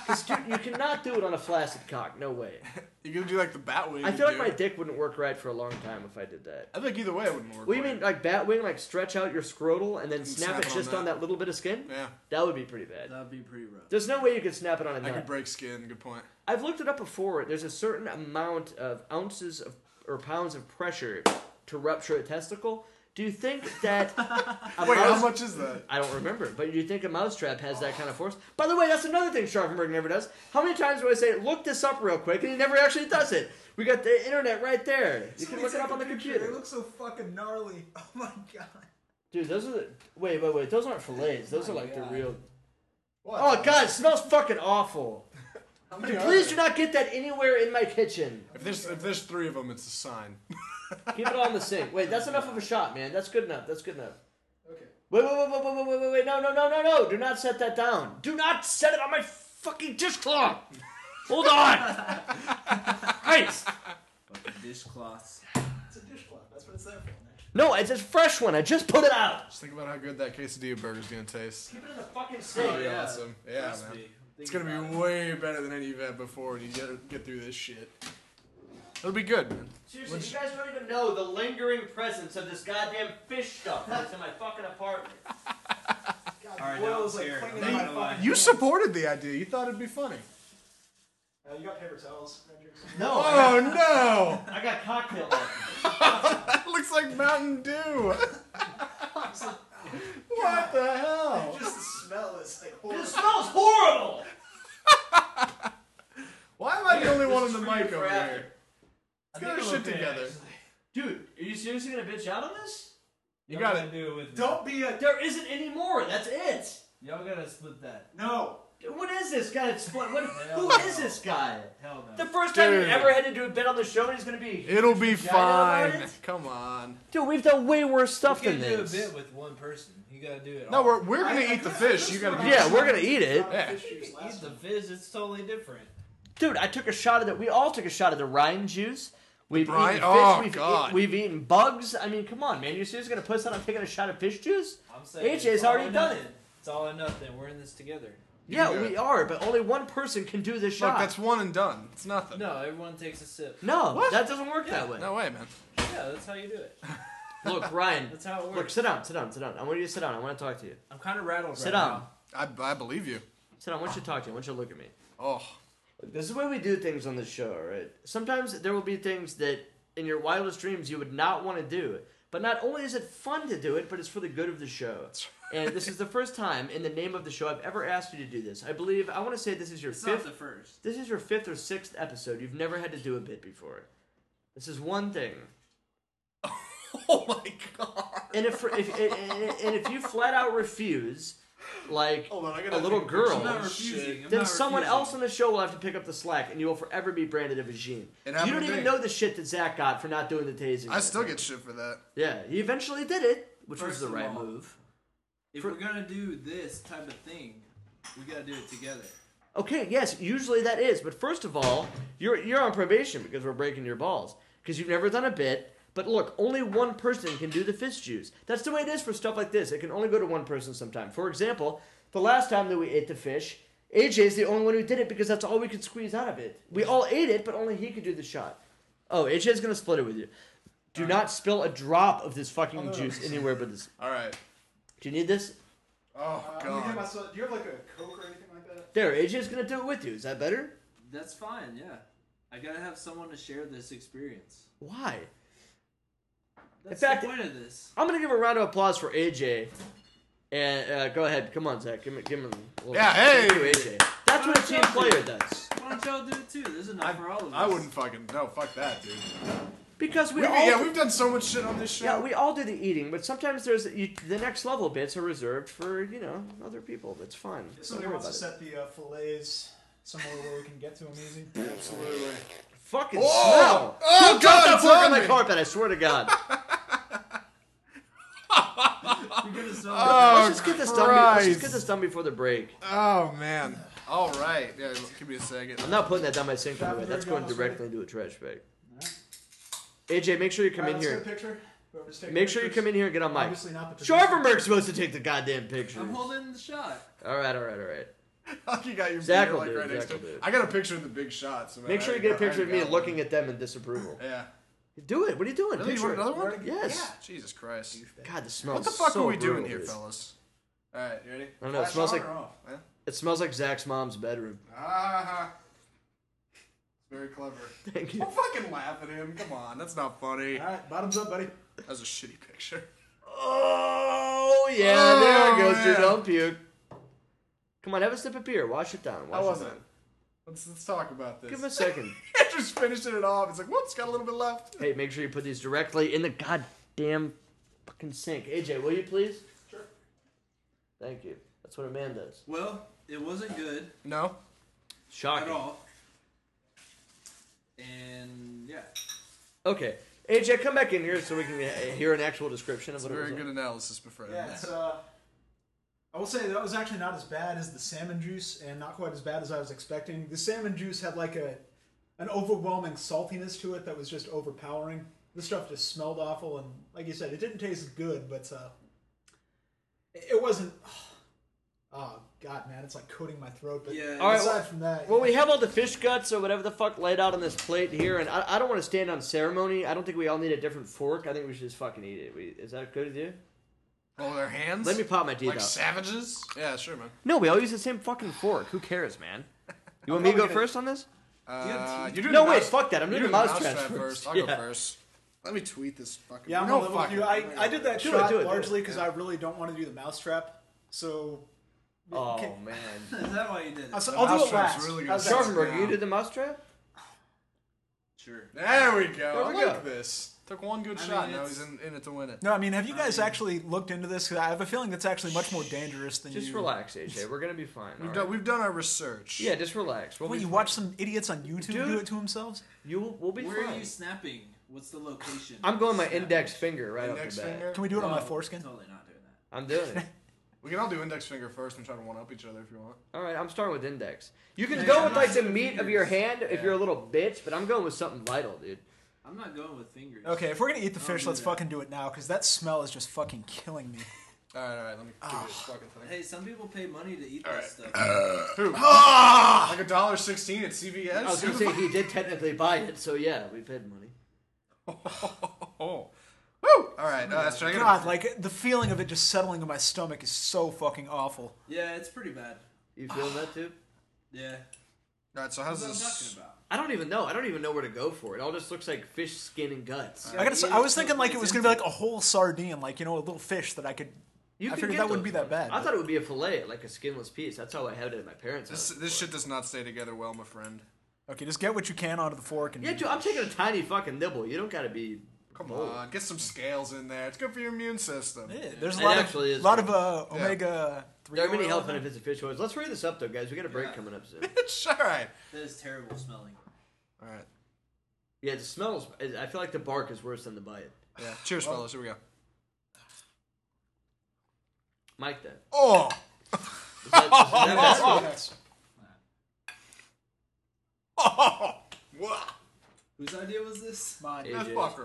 Speaker 1: 'Cause, dude, you cannot do it on a flaccid cock. No way.
Speaker 2: You gonna do like the bat wing?
Speaker 1: I feel like
Speaker 2: do?
Speaker 1: my dick wouldn't work right for a long time if I did that.
Speaker 2: I think either way it wouldn't work.
Speaker 1: What do you
Speaker 2: right.
Speaker 1: mean, like bat wing, like stretch out your scrotal and then snap
Speaker 2: snap
Speaker 1: it
Speaker 2: it
Speaker 1: just
Speaker 2: on
Speaker 1: on that little bit of skin?
Speaker 2: Yeah,
Speaker 1: That would be pretty bad.
Speaker 4: That'd be pretty rough.
Speaker 1: There's no way you could snap it on a
Speaker 2: I
Speaker 1: nut.
Speaker 2: could break skin. Good point.
Speaker 1: I've looked it up before. There's a certain amount of ounces of or pounds of pressure to rupture a testicle. Do you think that a
Speaker 2: Wait, how
Speaker 1: mouse-
Speaker 2: much is that?
Speaker 1: I don't remember, but do you think a mousetrap has that kind of force? By the way, that's another thing Scharfenberg never does. How many times do I say, look this up real quick, and he never actually does it? We got the internet right there. You can look it up on the
Speaker 3: It
Speaker 1: computer.
Speaker 3: looks so fucking gnarly. Oh my god.
Speaker 1: Dude, those are the... Wait. Those aren't fillets. Those are like the
Speaker 4: God.
Speaker 1: real...
Speaker 3: What?
Speaker 1: Oh, God, it smells fucking awful.
Speaker 3: How many
Speaker 1: Dude,
Speaker 3: are
Speaker 1: please
Speaker 3: there?
Speaker 1: do not get that anywhere in my kitchen.
Speaker 2: If there's 3 of them, it's a sign.
Speaker 1: Keep it on the sink. Wait, that's enough of a shot, man. That's good enough. That's good enough.
Speaker 3: Okay.
Speaker 1: Wait. No. Do not set that down. Do not set it on my fucking dishcloth. Hold on. Christ.
Speaker 4: Fucking dishcloths.
Speaker 3: It's a dishcloth. That's what it's there for, man.
Speaker 1: No, it's a fresh one. I just put it out.
Speaker 2: Just think about how good that quesadilla burger's gonna taste.
Speaker 1: Keep it in the fucking sink.
Speaker 4: Oh, yeah.
Speaker 2: Awesome. Yeah,
Speaker 4: Trust
Speaker 2: man.
Speaker 4: me.
Speaker 2: It's
Speaker 4: Think
Speaker 2: gonna
Speaker 4: about
Speaker 2: be
Speaker 4: it.
Speaker 2: way better than any you've had before when you get through this shit. It'll be good, man.
Speaker 1: Seriously, you guys don't even know the lingering presence of this goddamn fish stuff that's in my fucking apartment.
Speaker 3: God,
Speaker 4: Alright,
Speaker 3: the
Speaker 4: now
Speaker 3: oil's
Speaker 4: I'm
Speaker 3: like
Speaker 4: scared.
Speaker 3: clinging
Speaker 4: I'm
Speaker 3: to
Speaker 4: not
Speaker 3: my
Speaker 4: gonna lie.
Speaker 3: fucking
Speaker 2: You
Speaker 3: hand.
Speaker 2: supported the idea. You thought it'd be funny.
Speaker 3: You got paper towels, Hendrix?
Speaker 1: No,
Speaker 2: Oh no!
Speaker 1: I got cocktail left.
Speaker 2: That looks like Mountain Dew. What the hell?
Speaker 3: Just the smell is like horrible.
Speaker 1: This smells horrible.
Speaker 2: Why am I the only
Speaker 1: This
Speaker 2: one
Speaker 1: is
Speaker 2: in the
Speaker 1: for you
Speaker 2: mic
Speaker 1: for
Speaker 2: over
Speaker 1: after.
Speaker 2: here?
Speaker 4: I
Speaker 2: Let's get
Speaker 4: think
Speaker 2: our
Speaker 4: I'm
Speaker 2: shit
Speaker 4: okay,
Speaker 2: together.
Speaker 4: actually.
Speaker 1: Dude, are you seriously gonna bitch out on this?
Speaker 2: You
Speaker 4: Y'all
Speaker 2: got
Speaker 4: gotta
Speaker 2: it.
Speaker 4: do it with me.
Speaker 3: Don't be a...
Speaker 1: There isn't any more. That's it.
Speaker 4: Y'all gotta split that.
Speaker 3: No.
Speaker 1: Dude, what is this guy? Who
Speaker 4: no.
Speaker 1: is this guy?
Speaker 4: Hell no.
Speaker 1: The first time you
Speaker 2: Dude.
Speaker 1: ever had to do a bit on the show, and he's gonna be.
Speaker 2: It'll be
Speaker 1: vagina about
Speaker 2: fine.
Speaker 1: it?
Speaker 2: Come on.
Speaker 1: Dude, we've done way worse
Speaker 4: You
Speaker 1: stuff
Speaker 4: can't
Speaker 1: than
Speaker 4: do a
Speaker 1: this.
Speaker 4: bit with one person. You gotta do it
Speaker 2: No,
Speaker 4: all.
Speaker 2: we're gonna eat the fish. You gotta.
Speaker 1: Yeah, we're gonna eat it.
Speaker 2: Yeah.
Speaker 4: Eat the fish, it's totally different.
Speaker 1: Dude, I took a shot of it. We all took a shot of the Rhine juice. We've
Speaker 2: brine?
Speaker 1: eaten fish.
Speaker 2: Oh,
Speaker 1: we've,
Speaker 2: God.
Speaker 1: we've eaten bugs. I mean, come on, man. You seriously gonna put something on taking a shot of fish juice?
Speaker 4: I'm saying
Speaker 1: AJ's
Speaker 4: it's all
Speaker 1: already
Speaker 4: or
Speaker 1: done
Speaker 4: nothing.
Speaker 1: it.
Speaker 4: It's all or nothing. We're in this together.
Speaker 1: Yeah,
Speaker 2: do
Speaker 1: we
Speaker 2: it.
Speaker 1: are, but only one person can do this shot.
Speaker 2: Look, that's one and done. It's nothing.
Speaker 4: No, everyone takes a sip.
Speaker 1: No,
Speaker 2: What?
Speaker 1: that doesn't work that way.
Speaker 2: No way, man.
Speaker 4: Yeah, that's how you do it.
Speaker 1: Look, Ryan.
Speaker 4: That's how it works.
Speaker 1: Look, sit down. I want you to sit down. I want to talk to you.
Speaker 4: I'm kind of rattled
Speaker 1: Sit
Speaker 4: right
Speaker 1: down.
Speaker 4: now.
Speaker 2: I believe you.
Speaker 1: Sit down. I want you to talk to you. I want you to look at me.
Speaker 2: Oh,
Speaker 1: Look, this is the way we do things on this show, all right? Sometimes there will be things that in your wildest dreams you would not want to do. But not only is it fun to do it, but it's for the good of the show. And this is the first time in the name of the show I've ever asked you to do this. I want to say this is your
Speaker 4: It's not
Speaker 1: fifth.
Speaker 4: the first.
Speaker 1: This is your 5th or 6th episode. You've never had to do a bit before. This is one thing.
Speaker 2: oh my god.
Speaker 1: And if you flat out refuse, like
Speaker 2: Hold on, I
Speaker 1: a
Speaker 2: gotta
Speaker 1: little
Speaker 2: take a
Speaker 1: girl,
Speaker 2: picture
Speaker 4: I'm not
Speaker 2: Oh,
Speaker 4: refusing.
Speaker 2: shit.
Speaker 4: I'm
Speaker 1: then
Speaker 4: not
Speaker 1: someone
Speaker 4: refusing.
Speaker 1: else on the show will have to pick up the slack, and you will forever be branded a vagine.
Speaker 2: It
Speaker 1: You
Speaker 2: happened
Speaker 1: don't
Speaker 2: to
Speaker 1: even
Speaker 2: me.
Speaker 1: know the shit that Zach got for not doing the tasing.
Speaker 2: I still get shit for that.
Speaker 1: Yeah, he eventually did it, which was
Speaker 4: First
Speaker 1: the
Speaker 4: of
Speaker 1: right
Speaker 4: all,
Speaker 1: move.
Speaker 4: If
Speaker 1: For-
Speaker 4: we're gonna do this type of thing, we gotta do it together.
Speaker 1: Okay, yes, usually that is, but first of all, you're on probation because we're breaking your balls because you've never done a bit. But look, only one person can do the fist juice. That's the way it is for stuff like this. It can only go to one person sometime. For example, the last time that we ate the fish, AJ's the only one who did it because that's all we could squeeze out of it. We all ate it, but only he could do the shot. Oh, AJ's gonna split it with you. Do not spill a drop of this fucking
Speaker 3: no.
Speaker 1: juice anywhere but this.
Speaker 2: All right.
Speaker 1: Do you need this?
Speaker 2: Oh
Speaker 3: I'm gonna get
Speaker 2: god.
Speaker 3: myself... Do you have like a Coke or anything like that?
Speaker 1: There, AJ's gonna do it with you. Is that better?
Speaker 4: That's fine, yeah. I gotta have someone to share this experience.
Speaker 1: Why?
Speaker 4: That's
Speaker 1: fact-
Speaker 4: the point of this.
Speaker 1: I'm gonna give a round of applause for AJ. And go ahead, come on, Zach, give him a little.
Speaker 2: Yeah, hey!
Speaker 1: Thank you, AJ. That's what a team player does.
Speaker 4: Why don't y'all do it too? There's enough for all of us.
Speaker 2: I wouldn't fucking no. Fuck that, dude.
Speaker 1: Because we
Speaker 2: We,
Speaker 1: all,
Speaker 2: yeah, we've done so much shit on this show.
Speaker 1: yeah, we all do the eating, but sometimes there's the next level bits are reserved for other people. That's fun.
Speaker 3: If
Speaker 1: Don't
Speaker 3: somebody
Speaker 1: worry
Speaker 3: wants to
Speaker 1: about it.
Speaker 3: set the fillets somewhere where we can get to them easy.
Speaker 2: Absolutely.
Speaker 1: Fucking
Speaker 2: Oh!
Speaker 1: smell.
Speaker 2: Oh,
Speaker 1: Don't
Speaker 2: God,
Speaker 1: drop that fork on
Speaker 2: Tommy!
Speaker 1: my carpet. I swear to God.
Speaker 4: You're gonna sell
Speaker 2: Oh,
Speaker 1: Let's just get this done. Let's just
Speaker 2: Christ.
Speaker 1: get this done before the break.
Speaker 2: Oh man. All right. Yeah, give me a second.
Speaker 1: I'm not putting that down my sink by the way. That's going directly into a trash bag. AJ, make sure you come in
Speaker 3: Alright,
Speaker 1: here.
Speaker 3: let's get a picture. Whoever's taking
Speaker 1: Make sure you
Speaker 3: pictures.
Speaker 1: come in here and get on mic.
Speaker 3: Obviously not the producer.
Speaker 1: Sharpenberg's supposed to take the goddamn picture.
Speaker 4: I'm holding the shot.
Speaker 1: All right.
Speaker 2: Like you got your
Speaker 1: Zach
Speaker 2: beer
Speaker 1: will
Speaker 2: like
Speaker 1: do it,
Speaker 2: right next
Speaker 1: Zach
Speaker 2: to
Speaker 1: will
Speaker 2: it.
Speaker 1: do it.
Speaker 2: I got a picture of the big shot. So man,
Speaker 1: Make sure you get a picture of me looking at them in disapproval.
Speaker 2: Yeah.
Speaker 1: Do it. What are you doing?
Speaker 2: Really? You
Speaker 1: Picture
Speaker 2: want
Speaker 1: it.
Speaker 2: another one?
Speaker 1: Yes.
Speaker 2: Jesus Christ.
Speaker 1: God, this smells
Speaker 2: What the fuck
Speaker 1: so
Speaker 2: are we doing
Speaker 1: brutal,
Speaker 2: here,
Speaker 1: dude.
Speaker 2: fellas? All right, you ready?
Speaker 1: I don't know. It
Speaker 3: Flash
Speaker 1: smells
Speaker 3: on
Speaker 1: like
Speaker 3: or off?
Speaker 2: Yeah.
Speaker 1: it smells like Zach's mom's bedroom.
Speaker 2: Ah. It's very clever.
Speaker 1: Thank you.
Speaker 2: Don't fucking laugh at him. Come on, that's not funny.
Speaker 3: All right, bottoms up, buddy.
Speaker 2: That's a shitty picture.
Speaker 1: Oh yeah,
Speaker 2: Oh,
Speaker 1: there it goes, dude.
Speaker 2: man.
Speaker 1: Don't puke. Come on, have a sip of beer. Wash it down. Wash
Speaker 2: I
Speaker 1: it
Speaker 2: wasn't.
Speaker 1: down.
Speaker 2: Let's talk about this.
Speaker 1: Give him a second.
Speaker 2: Just finishing it off. It's like, whoops, got a little bit left.
Speaker 1: Hey, make sure you put these directly in the goddamn fucking sink. AJ, will you please?
Speaker 3: Sure.
Speaker 1: Thank you. That's what a man does.
Speaker 4: Well, it wasn't good
Speaker 2: No.
Speaker 1: Shocking.
Speaker 4: at all. And yeah.
Speaker 1: Okay. AJ, come back in here so we can hear an actual description of
Speaker 2: It's a
Speaker 1: what it
Speaker 2: very
Speaker 1: was.
Speaker 2: good analysis, my friend.
Speaker 3: Yeah, it's I will say that was actually not as bad as the salmon juice, and not quite as bad as I was expecting. The salmon juice had like an overwhelming saltiness to it that was just overpowering. This stuff just smelled awful, and like you said, it didn't taste good, but it wasn't. Oh God, man, it's like coating my throat. But
Speaker 4: Yeah,
Speaker 1: All right,
Speaker 3: aside from that,
Speaker 1: Well,
Speaker 3: yeah.
Speaker 1: we have all the fish guts or whatever the fuck laid out on this plate here, and I don't want to stand on ceremony. I don't think we all need a different fork. I think we should just fucking eat it. Is that good to do?
Speaker 2: Oh, their hands?
Speaker 1: Let me pop my teeth
Speaker 2: like
Speaker 1: out.
Speaker 2: savages? Yeah, sure, man.
Speaker 1: No, we all use the same fucking fork. Who cares, man? You want me to go first on this?
Speaker 2: You do
Speaker 1: No,
Speaker 2: the
Speaker 1: wait,
Speaker 2: mouse-
Speaker 1: fuck that. I'm
Speaker 2: you
Speaker 1: doing
Speaker 2: do
Speaker 1: the mousetrap
Speaker 2: mousetrap
Speaker 1: first.
Speaker 2: I'll go
Speaker 1: Yeah.
Speaker 2: first. Let me tweet this fucking.
Speaker 3: Yeah, I'm
Speaker 2: no,
Speaker 3: on level with
Speaker 2: fuck
Speaker 3: you.
Speaker 2: it.
Speaker 3: I did that
Speaker 1: Do it,
Speaker 3: shot
Speaker 1: do it.
Speaker 3: largely because I really don't want to do the mousetrap. So
Speaker 1: Oh,
Speaker 3: Can-
Speaker 1: man.
Speaker 4: Is that why you did it?
Speaker 3: I'll do it
Speaker 2: mousetrap's
Speaker 3: last.
Speaker 2: really good.
Speaker 3: How's that?
Speaker 1: Scharfenberg, you did the mousetrap?
Speaker 4: Sure.
Speaker 2: There we go.
Speaker 1: There we
Speaker 2: I like
Speaker 1: go.
Speaker 2: this. Took one good
Speaker 4: I
Speaker 2: shot.
Speaker 4: mean,
Speaker 2: Now
Speaker 4: it's-
Speaker 2: he's in it to win it.
Speaker 3: No, I mean, have you guys actually looked into this? 'Cause I have a feeling that's actually much more dangerous than
Speaker 1: Just
Speaker 3: you.
Speaker 1: relax, AJ. We're gonna be fine. all right?
Speaker 2: We've done our research.
Speaker 1: Yeah, just relax. We'll
Speaker 3: What,
Speaker 1: be
Speaker 3: you
Speaker 1: fine.
Speaker 3: watch some idiots on YouTube
Speaker 1: Dude.
Speaker 3: do it to themselves?
Speaker 1: We'll be
Speaker 4: Where
Speaker 1: fine.
Speaker 4: are you snapping? What's the location?
Speaker 1: I'm going my
Speaker 4: Snapping.
Speaker 1: index finger right
Speaker 2: Index
Speaker 1: off the bat.
Speaker 2: finger.
Speaker 3: Can we do it on my
Speaker 4: No,
Speaker 3: foreskin?
Speaker 4: Totally not doing that.
Speaker 1: I'm doing it.
Speaker 2: We can all do index finger first and try to one up each other if you want.
Speaker 1: All right, I'm starting with index. You can
Speaker 4: Hey,
Speaker 1: go
Speaker 4: I'm
Speaker 1: with
Speaker 4: not
Speaker 1: like the
Speaker 4: doing
Speaker 1: meat of your
Speaker 4: fingers.
Speaker 1: hand if
Speaker 2: Yeah.
Speaker 1: you're a little bitch, but I'm going with something vital, dude.
Speaker 4: I'm not going with fingers.
Speaker 3: Okay, if we're gonna eat the
Speaker 4: I'll
Speaker 3: fish,
Speaker 4: do
Speaker 3: let's
Speaker 4: that.
Speaker 3: fucking do it now, because that smell is just fucking killing me.
Speaker 2: All right. Let me give you this fucking thing.
Speaker 4: Hey, some people pay money to eat
Speaker 2: All
Speaker 4: that
Speaker 2: right.
Speaker 4: stuff.
Speaker 2: Who? Like $1.16 at CVS.
Speaker 1: I was gonna say he did technically buy it, so yeah, we paid money.
Speaker 2: Oh. Woo! All right. Should I get
Speaker 3: God, like the feeling of it just settling in my stomach is so fucking awful.
Speaker 4: Yeah, it's pretty bad.
Speaker 1: You feeling that too?
Speaker 4: Yeah.
Speaker 2: All right. So how's
Speaker 4: That's what I'm
Speaker 2: this?
Speaker 4: talking about.
Speaker 1: I don't even know. I don't even know where to go for it. It all just looks like fish skin and guts.
Speaker 3: I gotta say, I was thinking like it was gonna be like a whole sardine, like, you know, a little fish that I could.
Speaker 1: You
Speaker 3: I
Speaker 1: could
Speaker 3: figured
Speaker 1: get
Speaker 3: that wouldn't
Speaker 1: those
Speaker 3: be that
Speaker 1: ones.
Speaker 3: bad,
Speaker 1: I
Speaker 3: but-
Speaker 1: thought it would be a fillet, like a skinless piece. That's how I had it at my parents'
Speaker 2: This
Speaker 1: house.
Speaker 2: this
Speaker 1: before.
Speaker 2: shit does not stay together well, my friend.
Speaker 3: Okay, just get what you can onto the fork and.
Speaker 1: Yeah, dude, I'm taking a tiny fucking nibble. You don't gotta be.
Speaker 2: Come
Speaker 1: bold.
Speaker 2: on, get some scales in there. It's good for your immune system.
Speaker 3: Yeah, there's a
Speaker 1: It
Speaker 3: lot
Speaker 1: actually
Speaker 3: of
Speaker 1: is
Speaker 3: lot
Speaker 1: good.
Speaker 3: of omega 3.
Speaker 1: There are many health benefits of fish oils. Let's hurry this up, though, guys. We got a break coming up soon.
Speaker 2: It's all right.
Speaker 4: That is terrible smelling.
Speaker 2: All right.
Speaker 1: Yeah, the smells. I feel like the bark is worse than the bite.
Speaker 2: Yeah. Cheers, fellas. Here we go.
Speaker 1: Mike, then.
Speaker 2: Oh.
Speaker 1: Is that bad?
Speaker 2: Oh.
Speaker 3: Yes.
Speaker 2: Oh. Wow.
Speaker 4: Whose idea was this?
Speaker 3: Mine.
Speaker 1: Hey.
Speaker 2: That
Speaker 1: AJ's.
Speaker 2: fucker.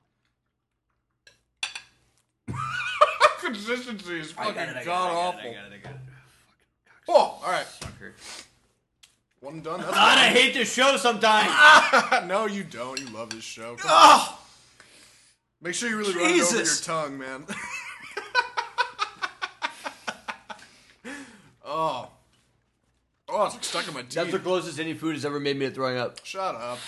Speaker 2: Consistency is fucking god awful. Oh, all right.
Speaker 1: Sucker.
Speaker 2: One and done.
Speaker 1: God, I
Speaker 2: That's
Speaker 1: hate this show sometimes.
Speaker 2: No, you don't. You love this show. Come on.
Speaker 3: Oh,
Speaker 2: Make sure you really run it over your
Speaker 3: Jesus.
Speaker 2: tongue, man. Oh. Oh, it's like stuck in my teeth.
Speaker 1: That's the closest any food has ever made me to throwing up.
Speaker 2: Shut up.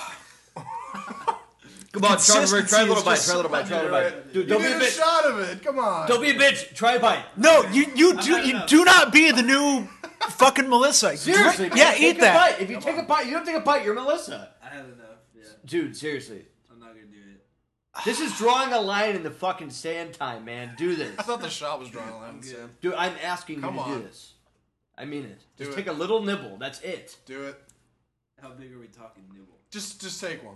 Speaker 1: Come on, try a
Speaker 3: Consistency
Speaker 1: little
Speaker 3: is
Speaker 1: bite.
Speaker 3: just
Speaker 1: Try a little bite. Try a little bite. Dude,
Speaker 2: You
Speaker 1: don't be a
Speaker 2: need a
Speaker 1: bitch.
Speaker 2: shot of it. Come on.
Speaker 1: Don't be a bitch. Try a bite.
Speaker 3: no, you
Speaker 4: had enough.
Speaker 3: do not be the new fucking Melissa.
Speaker 1: Seriously, man,
Speaker 3: yeah,
Speaker 1: take
Speaker 3: eat
Speaker 1: a
Speaker 3: that.
Speaker 1: Bite. If you take a bite, you don't take a bite. You're Melissa.
Speaker 4: I had enough. Yeah.
Speaker 1: Dude, seriously.
Speaker 4: I'm not gonna do it.
Speaker 1: This is drawing a line in the fucking sand time, man. Do this.
Speaker 2: I thought the shot was drawing a line.
Speaker 4: good.
Speaker 2: Sam.
Speaker 1: Dude, I'm asking
Speaker 2: Come
Speaker 1: you to do
Speaker 2: on.
Speaker 1: this. I mean it.
Speaker 2: Do
Speaker 1: Just
Speaker 2: it.
Speaker 1: take a little nibble. That's it.
Speaker 2: Do it.
Speaker 4: How big are we talking, nibble?
Speaker 2: Just take one.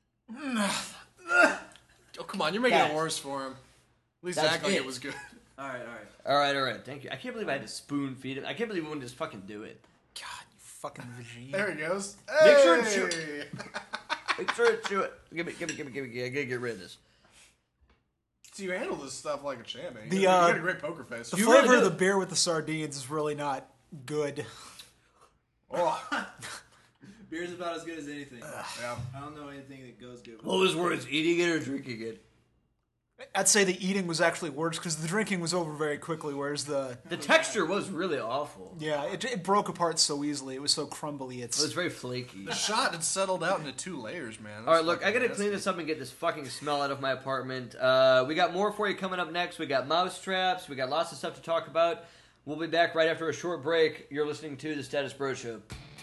Speaker 2: Oh, come on. You're making
Speaker 1: Guys.
Speaker 2: it worse for him. At least
Speaker 1: That's
Speaker 2: act like
Speaker 1: it.
Speaker 2: it was good.
Speaker 4: All right.
Speaker 1: All right. Thank you. I can't believe I had to spoon feed him. I can't believe we wouldn't just fucking do it.
Speaker 3: God, you fucking regime.
Speaker 2: There he goes.
Speaker 1: Make sure
Speaker 2: Hey!
Speaker 1: it's Make sure to chew it. Give me. I gotta get rid of this.
Speaker 2: So you handle this stuff like a champ, man.
Speaker 3: The,
Speaker 2: You got a great poker face.
Speaker 3: The
Speaker 1: You
Speaker 3: flavor
Speaker 1: really
Speaker 3: of
Speaker 1: do.
Speaker 3: the beer with the sardines is really not Good.
Speaker 2: Oh,
Speaker 4: Beer's about as good as anything.
Speaker 2: yeah.
Speaker 4: I don't know anything that goes good.
Speaker 1: What was worse, eating it or drinking it?
Speaker 3: I'd say the eating was actually worse because the drinking was over very quickly, whereas
Speaker 1: The texture was really awful.
Speaker 3: it broke apart so easily. It was so crumbly.
Speaker 1: It was very flaky.
Speaker 2: The shot had settled out into 2 layers, man.
Speaker 1: All right, look, I gotta clean this up and get this fucking smell out of my apartment. We got more for you coming up next. We got mouse traps. We got lots of stuff to talk about. We'll be back right after a short break. You're listening to The Status Bro Show.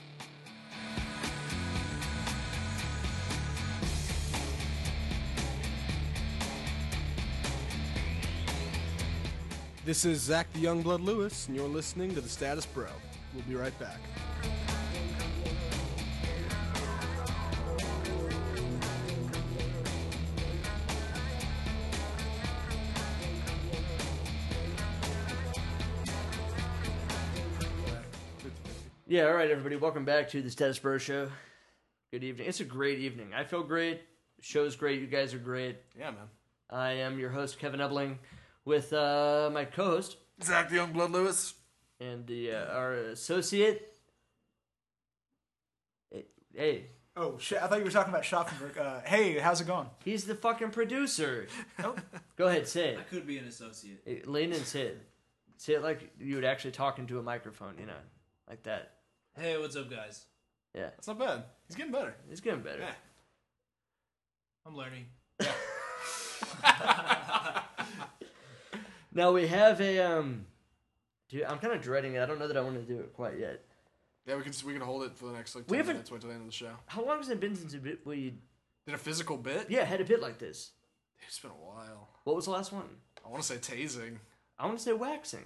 Speaker 5: This is Zach the Youngblood Lewis, and you're listening to The Status Bro. We'll be right back.
Speaker 1: Yeah, all right, everybody. Welcome back to The Status Bro Show. Good evening. It's a great evening. I feel great. The show's great. You guys are great.
Speaker 2: Yeah, man.
Speaker 1: I am your host, Kevin Ebling, with my co-host
Speaker 2: Zach the Youngblood Lewis.
Speaker 1: and our associate. Hey,
Speaker 3: Oh shit! I thought you were talking about Schaffenberg. Hey, how's it going?
Speaker 1: he's the fucking producer.
Speaker 3: Oh.
Speaker 1: Go ahead, say
Speaker 4: I could be an associate.
Speaker 1: it. Lean and say it. Say it like you would actually talk into a microphone, you know, like that.
Speaker 4: Hey, what's up, guys?
Speaker 1: Yeah,
Speaker 2: That's not bad. He's getting better.
Speaker 1: it's getting better.
Speaker 2: Yeah.
Speaker 4: I'm learning.
Speaker 1: Now we have a dude, I'm kind of dreading it. I don't know that I want to do it quite yet.
Speaker 2: Yeah, we can hold it for the next like 10
Speaker 1: We haven't-
Speaker 2: minutes, wait till the end of the show.
Speaker 1: How long has it been since we
Speaker 2: Did a physical bit?
Speaker 1: had a bit like this?
Speaker 2: It's been a while.
Speaker 1: What was the last one?
Speaker 2: I want to say tasing.
Speaker 1: I want to say waxing.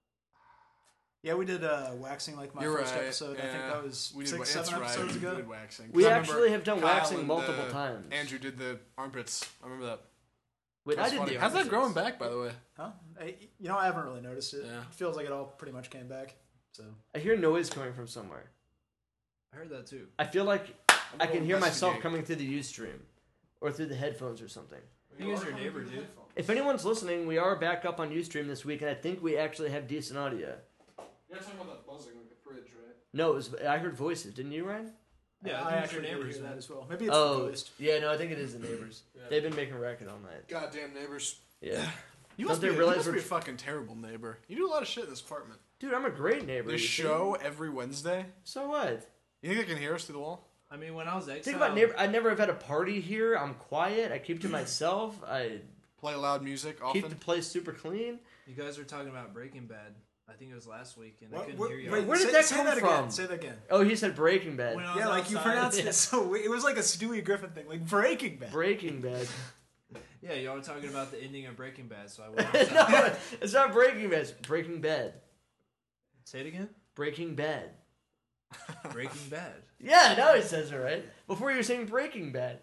Speaker 3: Yeah, we did waxing like my
Speaker 2: You're
Speaker 3: first
Speaker 2: right.
Speaker 3: episode. I think
Speaker 2: yeah.
Speaker 3: that was
Speaker 2: We did
Speaker 3: 6,
Speaker 2: wa-
Speaker 3: 7
Speaker 2: it's right.
Speaker 3: episodes
Speaker 2: We
Speaker 3: ago.
Speaker 2: did waxing.
Speaker 1: We
Speaker 2: 'Cause I remember
Speaker 1: actually have done
Speaker 2: Kyle
Speaker 1: waxing
Speaker 2: and,
Speaker 1: multiple times.
Speaker 2: Andrew did the armpits. I remember that.
Speaker 1: Wait, I
Speaker 2: That's
Speaker 1: did
Speaker 2: funny.
Speaker 1: the
Speaker 2: How's that
Speaker 1: armpits.
Speaker 2: growing back, by the way?
Speaker 3: Huh? I haven't really noticed it.
Speaker 2: Yeah.
Speaker 3: It feels like it all pretty much came back. So
Speaker 1: I hear noise coming from somewhere.
Speaker 4: I heard that too.
Speaker 1: I feel like I can hear myself
Speaker 2: investigate.
Speaker 1: coming through the Ustream or through the headphones or something.
Speaker 4: I think it's your neighbor, dude.
Speaker 1: If anyone's listening, we are back up on Ustream this week, and I think we actually have decent audio.
Speaker 2: You're talking about that buzzing like a fridge, right?
Speaker 1: No,
Speaker 2: Uh,
Speaker 1: I heard voices. Didn't you, Ryan?
Speaker 4: Yeah,
Speaker 3: I
Speaker 4: I think it's your
Speaker 3: actually did
Speaker 4: neighbors,
Speaker 3: hear that
Speaker 4: man.
Speaker 3: as well. Maybe it's the
Speaker 1: Oh,
Speaker 3: ghost.
Speaker 1: yeah, no, I think it is the neighbors.
Speaker 2: Yeah.
Speaker 1: They've been making a racket all night.
Speaker 2: Goddamn neighbors.
Speaker 1: Yeah.
Speaker 2: You
Speaker 1: Don't
Speaker 2: must,
Speaker 1: they
Speaker 2: be, you
Speaker 1: realize
Speaker 2: must be
Speaker 1: we're-
Speaker 2: a fucking terrible neighbor. You do a lot of shit in this apartment.
Speaker 1: Dude, I'm a great neighbor.
Speaker 2: They
Speaker 1: you
Speaker 2: show
Speaker 1: kidding me?
Speaker 2: every Wednesday.
Speaker 1: So what?
Speaker 2: You think they can hear us through the wall?
Speaker 4: I mean, when I was exiled,
Speaker 1: Think about neighbor. I never have had a party here. I'm quiet. I keep to myself. I
Speaker 2: Play loud music
Speaker 1: keep
Speaker 2: often?
Speaker 1: the place super clean.
Speaker 4: you guys were talking about Breaking Bad. I think it was last week, and I
Speaker 3: What-
Speaker 4: couldn't
Speaker 3: what-
Speaker 4: hear you.
Speaker 3: wait,
Speaker 1: Where did
Speaker 3: say-
Speaker 1: that
Speaker 3: say
Speaker 1: come
Speaker 3: that
Speaker 1: from?
Speaker 3: Again. Say that again.
Speaker 1: Oh, he said Breaking Bad.
Speaker 4: When I was
Speaker 3: Yeah, like you
Speaker 4: outside.
Speaker 3: pronounced
Speaker 1: Yeah.
Speaker 3: it so. It was like a Stewie Griffin thing, like Breaking Bad.
Speaker 1: Breaking Bad.
Speaker 4: Yeah, y'all were talking about the ending of Breaking Bad, so I went outside.
Speaker 1: No, it's not Breaking Bad. It's Breaking Bad.
Speaker 4: Say it again.
Speaker 1: Breaking Bad.
Speaker 4: Breaking Bad.
Speaker 1: Yeah, now he says it right. Before you were saying Breaking Bad.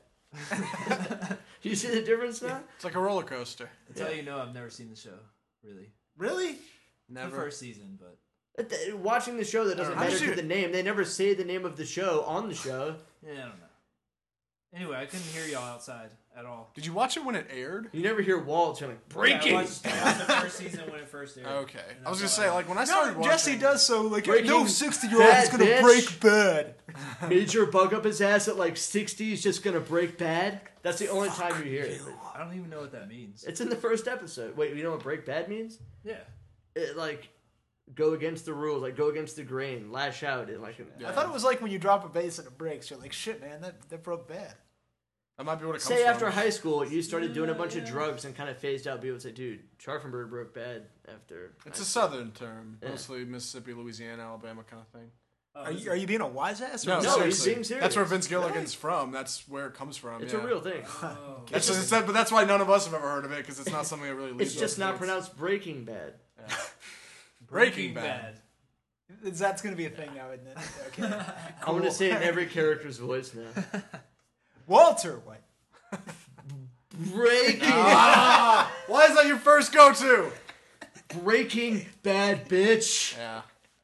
Speaker 1: You see the difference now?
Speaker 2: It's like a roller coaster.
Speaker 4: That's how you know I've never seen the show. Really,
Speaker 3: Really?
Speaker 4: the
Speaker 2: Never.
Speaker 4: first season, but
Speaker 1: Watching the show, that doesn't
Speaker 2: How
Speaker 1: matter
Speaker 2: did
Speaker 1: to
Speaker 2: you-
Speaker 1: the name. They never say the name of the show on the show.
Speaker 4: yeah, I don't know. Anyway, I couldn't hear y'all outside at all.
Speaker 2: Did you watch it when it aired?
Speaker 1: You never hear Walt saying,
Speaker 4: Yeah,
Speaker 1: Breaking!
Speaker 4: I watched the first season when it first aired.
Speaker 2: Okay.
Speaker 4: And
Speaker 2: I was gonna
Speaker 4: that's
Speaker 2: say,
Speaker 4: all
Speaker 2: like, when I started
Speaker 3: No,
Speaker 2: watching...
Speaker 3: Jesse does so. Like
Speaker 1: Breaking
Speaker 3: no 60-year-old is
Speaker 1: Bad,
Speaker 3: gonna
Speaker 1: bitch.
Speaker 3: break bad.
Speaker 1: Major bug up his ass at like 60, is just gonna break bad. That's the only time you hear it.
Speaker 4: I don't even know what that means.
Speaker 1: It's in the first episode. Wait, you know what break bad means?
Speaker 4: Yeah.
Speaker 1: It, like, go against the rules, like go against the grain, lash out. It, like,
Speaker 3: I thought it was like when you drop a bass and it breaks. You're like, shit, man, that broke bad.
Speaker 2: That might be what it comes
Speaker 1: say
Speaker 2: from.
Speaker 1: after high school, you started doing a bunch of drugs and kind of phased out. People would say, dude, Scharfenberg broke bad after.
Speaker 2: It's
Speaker 1: high
Speaker 2: a
Speaker 1: school."
Speaker 2: southern term.
Speaker 1: Yeah.
Speaker 2: Mostly Mississippi, Louisiana, Alabama kind of thing.
Speaker 4: Oh,
Speaker 3: Are you being a wise ass? Or
Speaker 2: No,
Speaker 3: is
Speaker 1: No,
Speaker 3: that-
Speaker 1: he's
Speaker 2: seriously.
Speaker 1: being serious.
Speaker 2: That's where Vince Gilligan's from. That's where it comes from.
Speaker 1: It's
Speaker 2: yeah.
Speaker 1: a real thing.
Speaker 4: Oh.
Speaker 2: That's just, but that's why none of us have ever heard of it, because it's not something that really leaves
Speaker 1: It's just
Speaker 2: us
Speaker 1: not
Speaker 2: kids.
Speaker 1: pronounced Breaking Bad.
Speaker 2: Yeah. Breaking Bad.
Speaker 3: That's gonna be a thing now, isn't it? Okay.
Speaker 1: I'm going to say it in every character's voice now.
Speaker 3: Walter White.
Speaker 1: Breaking,
Speaker 2: Ah! Why is that your first go-to?
Speaker 1: Breaking Bad, bitch.
Speaker 2: Yeah.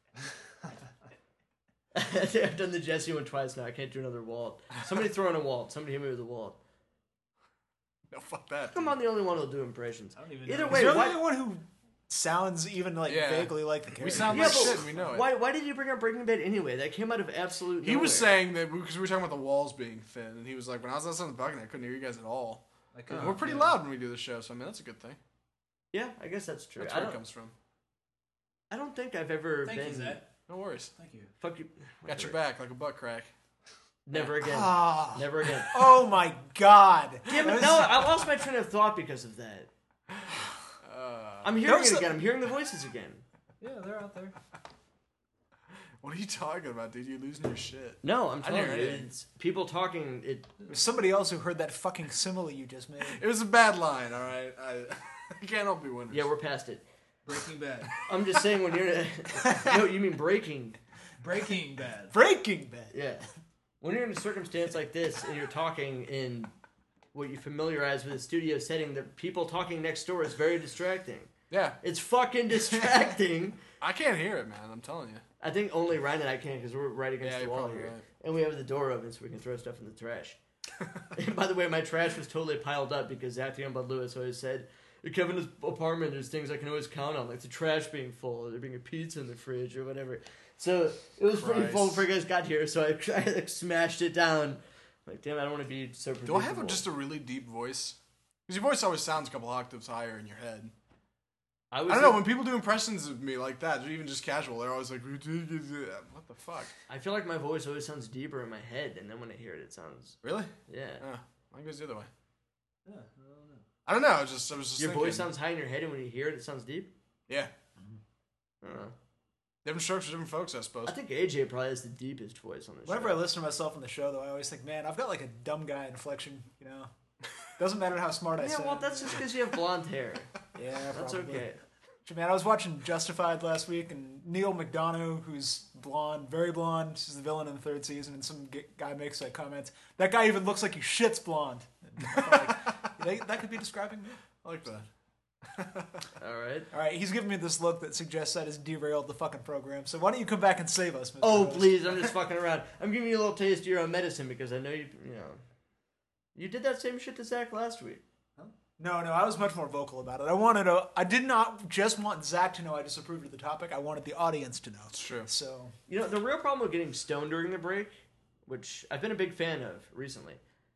Speaker 1: I think I've done the Jesse one twice now. I can't do another Walt. Somebody throw in a Walt. Somebody hit me with a Walt.
Speaker 2: No, fuck that.
Speaker 1: I'm not the only one who'll do impressions.
Speaker 4: I don't even
Speaker 1: Either
Speaker 4: know.
Speaker 1: way,
Speaker 3: Is there
Speaker 1: why-
Speaker 3: anyone who sounds even like vaguely like the character.
Speaker 2: We sound
Speaker 1: Yeah,
Speaker 2: like
Speaker 1: but
Speaker 2: shit and we know it.
Speaker 1: Why did you bring up Breaking Bad anyway? That came out of absolute nowhere.
Speaker 2: He was saying that because we were talking about the walls being thin, and he was like, when I was listening to the Bucking, I couldn't hear you guys at all. We're pretty loud when we do the show, so I mean, that's a good thing.
Speaker 1: Yeah, I guess that's true.
Speaker 2: That's where it comes from.
Speaker 1: I don't think I've ever
Speaker 4: Thank
Speaker 1: been...
Speaker 4: you, Zach.
Speaker 2: No worries.
Speaker 4: Thank you.
Speaker 1: Fuck you.
Speaker 2: Got your back like a butt crack.
Speaker 1: Never again. Never again.
Speaker 3: Oh my god.
Speaker 1: Damn it, no, I lost my train of thought because of that. I'm hearing it again. I'm hearing the voices again.
Speaker 4: Yeah, they're out there.
Speaker 2: What are you talking about, dude? You're losing your shit.
Speaker 1: No, I'm telling you,
Speaker 2: heard it.
Speaker 1: it's people talking.
Speaker 3: There's somebody else who heard that fucking simile you just made.
Speaker 2: It was a bad line, all right? I can't all be winners.
Speaker 1: Yeah, we're past it.
Speaker 4: Breaking Bad.
Speaker 1: I'm just saying when you're... No, you mean breaking.
Speaker 4: Breaking Bad.
Speaker 3: Breaking Bad.
Speaker 1: Yeah. When you're in a circumstance like this and you're talking in what you familiarize with a studio setting, the people talking next door is very distracting.
Speaker 2: Yeah.
Speaker 1: It's fucking distracting.
Speaker 2: I can't hear it, man. I'm telling you.
Speaker 1: I think only Ryan and I can because we're right against the
Speaker 2: you're
Speaker 1: wall
Speaker 2: probably
Speaker 1: here.
Speaker 2: right.
Speaker 1: And we have the door open so we can throw stuff in the trash. And by the way, my trash was totally piled up because Zach the Youngblood Lewis always said, in Kevin's apartment, there's things I can always count on, like the trash being full, or there being a pizza in the fridge, or whatever. So it was pretty full before you guys got here, so I like, smashed it down. Like, damn, I don't want to be so predictable.
Speaker 2: Do I have just a really deep voice? Because your voice always sounds a couple octaves higher in your head. I don't know, when people do impressions of me like that, or even just casual, they're always like, what the fuck?
Speaker 1: I feel like my voice always sounds deeper in my head, and then when I hear it, it sounds...
Speaker 2: Really?
Speaker 1: Yeah.
Speaker 2: Mine goes the other way.
Speaker 4: Yeah,
Speaker 2: I don't know, I was just
Speaker 1: Your
Speaker 2: thinking.
Speaker 1: voice sounds high in your head, and when you hear it, it sounds deep?
Speaker 2: Yeah.
Speaker 1: I don't know.
Speaker 2: Different strokes for different folks, I suppose.
Speaker 1: I think AJ probably has the deepest voice on the show.
Speaker 3: Whenever I listen to myself on the show, though, I always think, man, I've got like a dumb guy inflection, you know? Doesn't matter how smart I sound.
Speaker 1: Yeah, well, that's just because you have blonde hair.
Speaker 3: Yeah,
Speaker 1: That's
Speaker 3: probably.
Speaker 1: okay.
Speaker 3: Man, I was watching Justified last week, and Neil McDonough, who's blonde, very blonde, he's the villain in the third season, and some guy makes a comment, that guy even looks like he shits blonde. That could be describing me.
Speaker 2: I like that.
Speaker 1: All
Speaker 3: All right, he's giving me this look that suggests that has derailed the fucking program, so why don't you come back and save us, Mr.
Speaker 1: Oh,
Speaker 3: Host?
Speaker 1: please, I'm just fucking around. I'm giving you a little taste of your own medicine because I know you know. You did that same shit to Zach last week.
Speaker 3: No, I was much more vocal about it. I did not just want Zach to know I disapproved of the topic, I wanted the audience to know.
Speaker 2: It's true.
Speaker 3: So,
Speaker 1: You know, the real problem with getting stoned during the break, which I've been a big fan of recently,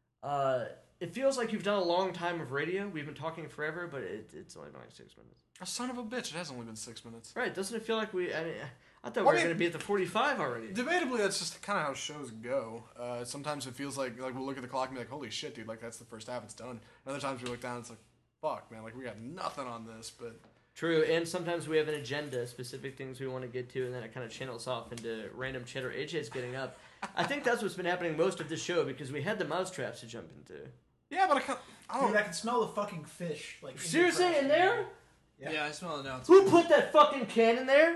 Speaker 1: it feels like you've done a long time of radio. We've been talking forever, but it's only been like 6 minutes.
Speaker 2: Oh, son of a bitch, it has only been 6 minutes.
Speaker 1: Right, doesn't it feel like I thought we
Speaker 2: Well,
Speaker 1: were going to be at the 45 already.
Speaker 2: Debatably, that's just kind of how shows go. Sometimes it feels like we'll look at the clock and be like, holy shit, dude, like that's the first half, it's done. And other times we look down and it's like, fuck, man, like we got nothing on this, but...
Speaker 1: True, and sometimes we have an agenda, specific things we want to get to, and then it kind of channels off into random shit or AJ's getting up. I think that's what's been happening most of this show because we had the mousetraps to jump into.
Speaker 2: Yeah, but I don't...
Speaker 3: dude, I can smell the fucking fish. Like
Speaker 1: Seriously, in there?
Speaker 4: Yeah, I smell it now.
Speaker 1: Who put that fucking can in there?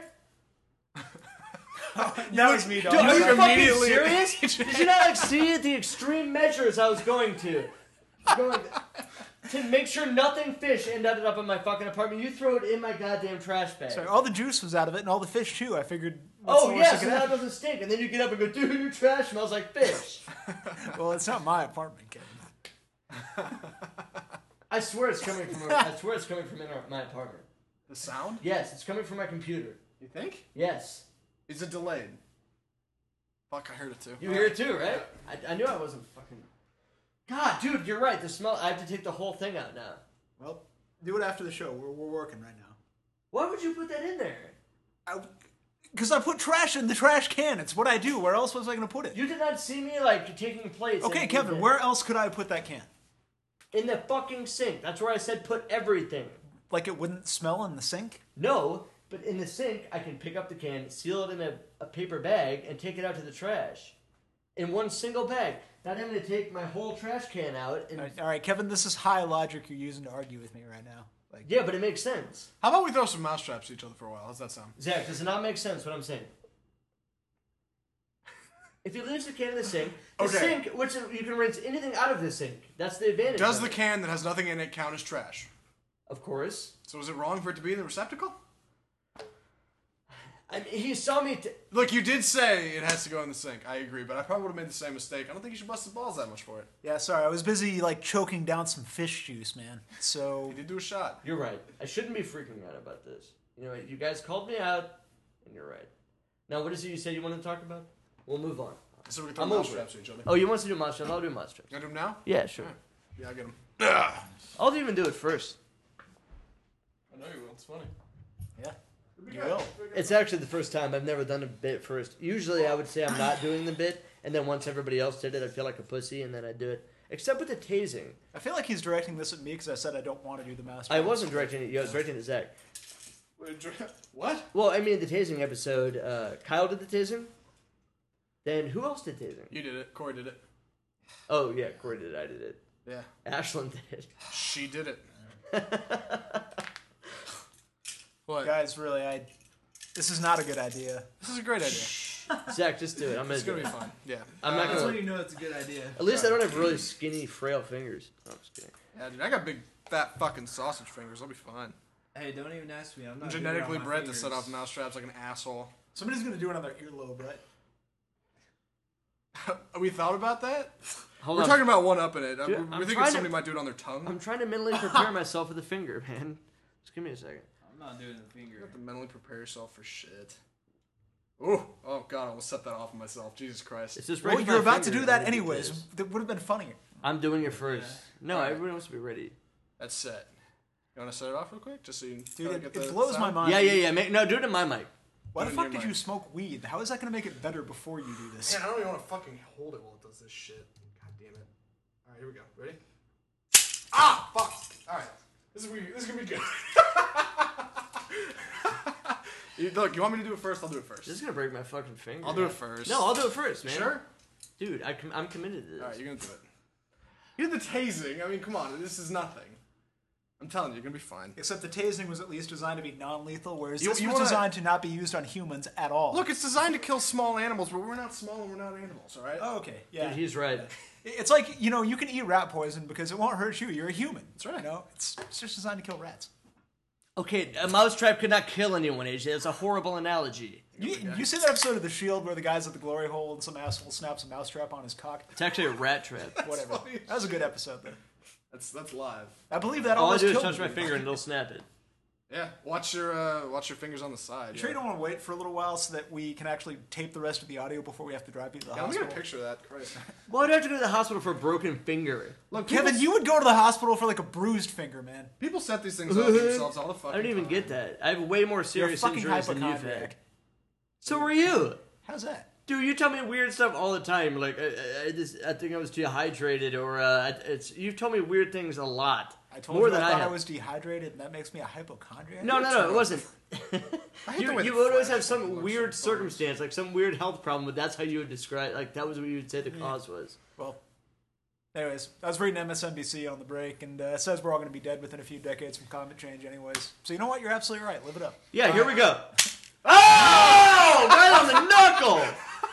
Speaker 3: That was me, dog.
Speaker 1: Dude, are you
Speaker 2: look
Speaker 1: fucking
Speaker 2: immediately
Speaker 1: serious? Did you not see the extreme measures I was going to? To make sure nothing fish ended up in my fucking apartment. You throw it in my goddamn trash bag.
Speaker 3: Sorry, all the juice was out of it, and all the fish too. I figured. what's
Speaker 1: Oh
Speaker 3: the worst
Speaker 1: yeah,
Speaker 3: that
Speaker 1: so
Speaker 3: could
Speaker 1: now it
Speaker 3: happen?
Speaker 1: doesn't stink. And then you get up and go, dude, your trash smells like fish.
Speaker 3: Well, it's not my apartment, Kevin.
Speaker 1: I swear it's coming from. My apartment.
Speaker 2: The sound?
Speaker 1: Yes, it's coming from my computer.
Speaker 2: You think?
Speaker 1: Yes,
Speaker 2: Is it delayed? Fuck, I heard it too.
Speaker 1: you hear it too, right? I knew I wasn't fucking. God, dude, you're right. The smell. I have to take the whole thing out now.
Speaker 3: Well, do it after the show. We're working right now.
Speaker 1: Why would you put that in there?
Speaker 3: Because I put trash in the trash can. It's what I do. Where else was I going to put it?
Speaker 1: You did not see me like taking plates.
Speaker 3: Okay,
Speaker 1: and
Speaker 3: Kevin, where else could I put that can?
Speaker 1: In the fucking sink. That's where I said put everything.
Speaker 3: Like it wouldn't smell in the sink?
Speaker 1: No, but in the sink, I can pick up the can, seal it in a paper bag, and take it out to the trash. In one single bag. Not having to take my whole trash can out. And
Speaker 3: All right, Kevin, this is high logic you're using to argue with me right now. Like,
Speaker 1: yeah, but it makes sense.
Speaker 2: How about we throw some mousetraps at each other for a while? How's that sound?
Speaker 1: Zach, does it not make sense what I'm saying? If you leave the can in the sink, the
Speaker 2: Okay.
Speaker 1: sink, which you can rinse anything out of the sink. That's the advantage.
Speaker 2: Does
Speaker 1: of
Speaker 2: the
Speaker 1: it.
Speaker 2: can that has nothing in it count as trash?
Speaker 1: Of course.
Speaker 2: So is it wrong for it to be in the receptacle?
Speaker 1: I mean, he saw me.
Speaker 2: Look, you did say it has to go in the sink. I agree, but I probably would have made the same mistake. I don't think you should bust his balls that much for it.
Speaker 3: Yeah, sorry. I was busy like choking down some fish juice, man. So
Speaker 2: You did do a shot.
Speaker 1: You're right. I shouldn't be freaking out about this. You know, you guys called me out, and you're right. Now, what is it you said you wanted to talk about? We'll move on.
Speaker 2: So we can throw
Speaker 1: I'm
Speaker 2: mouse
Speaker 1: over
Speaker 2: traps at each other.
Speaker 1: Oh, you want us to do mousetraps? I'll do mousetraps.
Speaker 2: You want to do them now?
Speaker 1: Yeah, sure.
Speaker 2: Yeah, I get them.
Speaker 1: I'll even do it first.
Speaker 2: I know you will. It's funny.
Speaker 3: yeah, you will.
Speaker 1: It's actually the first time I've never done a bit first. Usually I would say I'm not doing the bit, and then once everybody else did it, I'd feel like a pussy, and then I'd do it. Except with the tasing.
Speaker 3: I feel like he's directing this at me because I said I don't want to do the master.
Speaker 1: I wasn't directing it. I was directing it to Zach.
Speaker 2: What?
Speaker 1: Well, I mean, the tasing episode, Kyle did the tasing. Then who else did tasing?
Speaker 2: You did it. Corey did it.
Speaker 1: Oh, yeah, Corey did it. I did it.
Speaker 2: Yeah.
Speaker 1: Ashlyn did it.
Speaker 2: She did it. What?
Speaker 3: Guys, really, this is not a good idea.
Speaker 2: This is a great idea.
Speaker 1: Zach, just do it. I'm
Speaker 2: It's
Speaker 1: gonna
Speaker 2: gonna
Speaker 1: do
Speaker 2: be
Speaker 1: it.
Speaker 2: fun. Yeah.
Speaker 1: I'm not
Speaker 4: That's
Speaker 1: gonna.
Speaker 4: when you know it's a good idea.
Speaker 1: At least I don't have really skinny, frail fingers. No, I'm just kidding.
Speaker 2: Yeah, dude. I got big, fat fucking sausage fingers. I'll be fine.
Speaker 4: Hey, don't even ask me. I'm
Speaker 2: I'm
Speaker 4: not
Speaker 2: genetically
Speaker 4: good on my
Speaker 2: bred to
Speaker 4: fingers.
Speaker 2: set off mousetraps like an asshole.
Speaker 3: Somebody's gonna do it on their earlobe, right?
Speaker 2: We thought about that?
Speaker 1: Hold
Speaker 2: We're
Speaker 1: on.
Speaker 2: talking about one up in it.
Speaker 1: Dude,
Speaker 2: We're
Speaker 1: I'm
Speaker 2: thinking
Speaker 1: trying to-
Speaker 2: somebody might do it on their tongue.
Speaker 1: I'm trying to mentally prepare myself for the finger, man. Just give me a second.
Speaker 4: I'm not doing the finger.
Speaker 2: You have to mentally prepare yourself for shit. Ooh. Oh god, I almost set that off of myself. Jesus Christ.
Speaker 1: It's just
Speaker 3: Well,
Speaker 1: right.
Speaker 3: you're about to do that anyways. That would have been funnier.
Speaker 1: I'm doing it first. No,
Speaker 2: Alright.
Speaker 1: everyone wants to be ready.
Speaker 2: That's set. You want to set it off real quick, just so you
Speaker 3: Dude,
Speaker 2: kinda
Speaker 3: it,
Speaker 2: get
Speaker 3: it
Speaker 2: the
Speaker 3: blows my
Speaker 2: sound?
Speaker 3: mind.
Speaker 1: Yeah. No, do it in my mic.
Speaker 3: Why
Speaker 2: Do
Speaker 3: the
Speaker 2: it in
Speaker 3: fuck
Speaker 2: your
Speaker 3: did
Speaker 2: mic.
Speaker 3: you smoke weed? How is that gonna make it better before you do this?
Speaker 2: Man, I don't even want to fucking hold it while it does this shit. God damn it. Alright, here we go. Ready? Ah! Fuck! Alright. This is gonna be good. Look, you want me to do it first? I'll do it first.
Speaker 1: This is gonna break my fucking finger.
Speaker 2: I'll do it first.
Speaker 1: No, I'll do it first, man.
Speaker 2: Sure?
Speaker 1: Dude, I'm committed to this.
Speaker 2: Alright, you're gonna do it. You did the tasing. I mean, come on. This is nothing. I'm telling you, you're gonna be fine.
Speaker 3: Except the tasing was at least designed to be non-lethal, whereas
Speaker 2: You-
Speaker 3: this
Speaker 2: you
Speaker 3: was
Speaker 2: wanna-
Speaker 3: designed to not be used on humans at all.
Speaker 2: Look, it's designed to kill small animals, but we're not small and we're not animals, alright?
Speaker 3: Oh, okay. Yeah.
Speaker 1: Dude, he's right.
Speaker 3: It's like, you can eat rat poison because it won't hurt you. You're a human.
Speaker 2: That's right.
Speaker 3: You know, it's just designed to kill rats.
Speaker 1: Okay, a mousetrap could not kill anyone, AJ. That's a horrible analogy.
Speaker 3: You see that episode of The Shield where the guy's at the glory hole and some asshole snaps a mousetrap on his cock?
Speaker 1: It's actually a rat trap.
Speaker 3: Whatever.
Speaker 2: funny as
Speaker 3: That was a good episode, though.
Speaker 2: That's live.
Speaker 3: I believe that
Speaker 1: All I
Speaker 3: almost
Speaker 1: do is
Speaker 3: killed
Speaker 1: touch my
Speaker 3: me.
Speaker 1: finger and it'll snap it.
Speaker 2: Yeah. Watch your fingers on the side.
Speaker 3: Sure you don't want to wait for a little while so that we can actually tape the rest of the audio before we have to drive you to the
Speaker 2: Yeah, let me
Speaker 3: hospital?
Speaker 2: get a picture of that. Christ.
Speaker 1: Why do I have to go to the hospital for a broken finger?
Speaker 2: Look,
Speaker 3: Kevin, you would go to the hospital for like a bruised finger, man.
Speaker 2: people set these things up themselves all the fucking
Speaker 1: I don't even
Speaker 2: time.
Speaker 1: get that. I have way more
Speaker 3: You're a
Speaker 1: serious
Speaker 3: fucking
Speaker 1: injuries than you've had.
Speaker 3: hypochondriac.
Speaker 1: So are you.
Speaker 3: How's that?
Speaker 1: Dude, you tell me weird stuff all the time. Like, I think I was dehydrated, or you've told me weird things a lot.
Speaker 3: I told
Speaker 1: more
Speaker 3: you
Speaker 1: than
Speaker 3: I thought I
Speaker 1: have.
Speaker 3: was dehydrated and that makes me a hypochondriac?
Speaker 1: No, it wasn't.
Speaker 2: I hate the way
Speaker 1: You
Speaker 2: the
Speaker 1: would always
Speaker 2: flash
Speaker 1: have some
Speaker 2: looks
Speaker 1: weird
Speaker 2: so funny.
Speaker 1: circumstance, like some weird health problem, but that's how you would describe. Like that was what you would say the cause was.
Speaker 3: Well, anyways, I was reading MSNBC on the break, and it says we're all going to be dead within a few decades from climate change anyways. So you know what? You're absolutely right. Live it up.
Speaker 1: Yeah, here we go. Oh, right on the knuckle.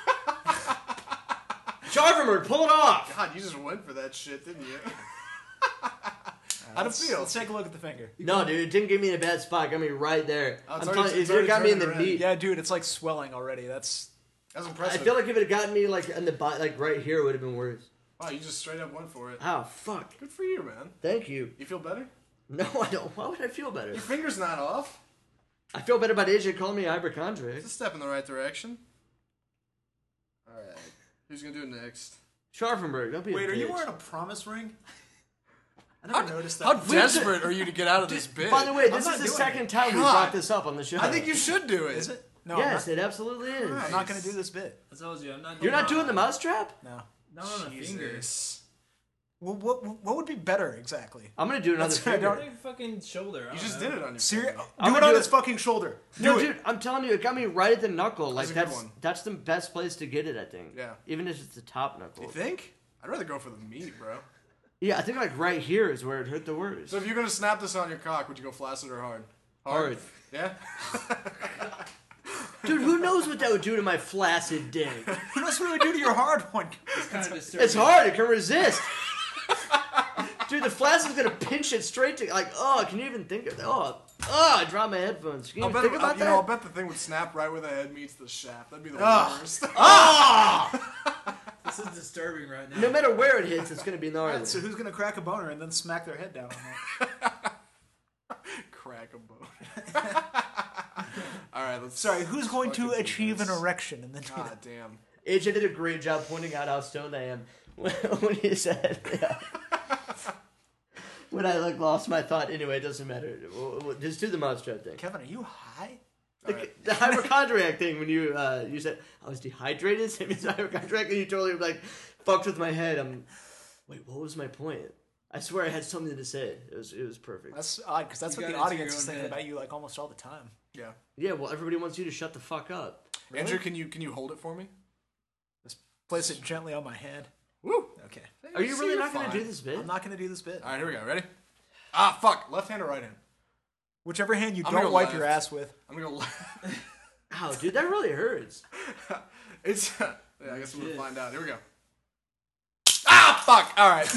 Speaker 1: Jarvenberg, pull it off.
Speaker 2: God, you just went for that shit, didn't you? How'd it feel?
Speaker 3: Let's take a look at the finger.
Speaker 1: No, dude, it didn't get me in a bad spot. It got me right there.
Speaker 2: Oh, it's
Speaker 1: I'm
Speaker 2: already-
Speaker 1: telling you,
Speaker 2: it's
Speaker 1: if it
Speaker 2: already
Speaker 1: got me in the
Speaker 2: turning red.
Speaker 1: knee,
Speaker 3: Yeah, dude, it's like swelling already. That's
Speaker 2: That's
Speaker 1: I
Speaker 2: impressive.
Speaker 1: feel like if it had gotten me like in the body, like right here, it would have been worse.
Speaker 2: Wow, you just straight up went for it.
Speaker 1: Oh fuck!
Speaker 2: Good for you, man.
Speaker 1: Thank you.
Speaker 2: You feel better?
Speaker 1: No, I don't. Why would I feel better?
Speaker 2: Your finger's not off.
Speaker 1: I feel better about AJ calling me a hypochondriac.
Speaker 2: It's a step in the right direction. Alright. Who's gonna do it next?
Speaker 1: Scharfenberg, don't be
Speaker 3: Wait,
Speaker 1: a
Speaker 3: are you
Speaker 1: bitch.
Speaker 3: wearing a promise ring? I never noticed that.
Speaker 2: How
Speaker 3: before.
Speaker 2: desperate are you to get out of this bit?
Speaker 1: By the way, this
Speaker 3: I'm
Speaker 1: is
Speaker 3: not
Speaker 1: the
Speaker 3: doing
Speaker 1: second
Speaker 3: it.
Speaker 1: time we
Speaker 2: God.
Speaker 1: brought this up on the show.
Speaker 2: I think you should do it.
Speaker 3: Is it? No,
Speaker 1: Yes, it absolutely is.
Speaker 3: I'm not going to do this bit.
Speaker 4: I told you, I'm not.
Speaker 1: You're not doing the mousetrap?
Speaker 3: No.
Speaker 4: Not on a finger.
Speaker 2: Jesus.
Speaker 3: Well, what would be better exactly?
Speaker 1: I'm gonna do another
Speaker 3: That's I
Speaker 1: finger.
Speaker 3: don't-
Speaker 4: Like fucking shoulder. I
Speaker 2: You
Speaker 4: don't
Speaker 2: just
Speaker 4: know.
Speaker 2: did it on your
Speaker 3: Serious?
Speaker 2: finger.
Speaker 1: I'm
Speaker 3: Do it
Speaker 1: gonna
Speaker 3: on
Speaker 1: do
Speaker 3: his
Speaker 1: it.
Speaker 3: fucking shoulder.
Speaker 1: No,
Speaker 3: Do it.
Speaker 1: dude, I'm telling you, it got me right at the knuckle. Like
Speaker 2: That's a good one.
Speaker 1: that's the best place to get it. I think.
Speaker 2: Yeah.
Speaker 1: Even if it's the top knuckle.
Speaker 2: You think? I'd rather go for the meat, bro.
Speaker 1: Yeah, I think like right here is where it hurt the worst.
Speaker 2: So if you're gonna snap this on your cock, would you go flaccid or hard?
Speaker 1: Hard.
Speaker 2: Yeah?
Speaker 1: Dude, who knows what that would do to my flaccid dick?
Speaker 3: What else would we do to your hard one?
Speaker 4: It's kind of disturbing.
Speaker 1: It's hard. It can resist. Dude, the flacid's gonna pinch it straight to like. Oh, can you even think of that? Oh, I dropped my headphones. Can you think about that?
Speaker 2: I'll bet the thing would snap right where the head meets the shaft. That'd be the worst.
Speaker 4: This is disturbing right now.
Speaker 1: No matter where it hits, it's gonna be gnarly.
Speaker 3: Alright, so who's gonna crack a boner and then smack their head down on that?
Speaker 2: Crack a bone. All right, let's.
Speaker 3: Sorry, who's going to
Speaker 2: fucking do
Speaker 3: achieve
Speaker 2: this.
Speaker 3: an erection and then do
Speaker 2: God
Speaker 3: that?
Speaker 2: damn.
Speaker 1: AJ did a great job pointing out how stoned I am when he said, when I lost my thought. Anyway, it doesn't matter. Just do the mousetrap thing.
Speaker 3: Kevin, are you high?
Speaker 1: The hypochondriac thing when you said I was dehydrated, same as hypochondriac, and you totally like fucked with my head. Wait, what was my point? I swear I had something to say. It was perfect.
Speaker 3: That's odd because that's
Speaker 4: You
Speaker 3: what the
Speaker 4: got into
Speaker 3: audience
Speaker 4: your
Speaker 3: is
Speaker 4: own
Speaker 3: thinking
Speaker 4: head.
Speaker 3: about you like almost all the time.
Speaker 2: Yeah.
Speaker 1: Yeah, well, everybody wants you to shut the fuck up.
Speaker 2: Andrew, can you hold it for me?
Speaker 3: Place it gently on my head.
Speaker 2: Woo.
Speaker 3: Okay.
Speaker 1: Are you really
Speaker 2: you're
Speaker 1: not going to
Speaker 2: fine.
Speaker 1: do this bit?
Speaker 3: I'm not going to do this bit.
Speaker 2: All right, here we go. Ready? Ah, fuck. Left hand or right hand?
Speaker 3: Whichever hand you
Speaker 2: I'm gonna
Speaker 3: don't
Speaker 2: go
Speaker 3: wipe
Speaker 2: left.
Speaker 3: your ass with.
Speaker 2: I'm gonna go left.
Speaker 1: Ow, dude, that really hurts.
Speaker 2: It's. Yeah, I guess we're
Speaker 4: Shit.
Speaker 2: gonna find out. Here we go. Ah, fuck. All right.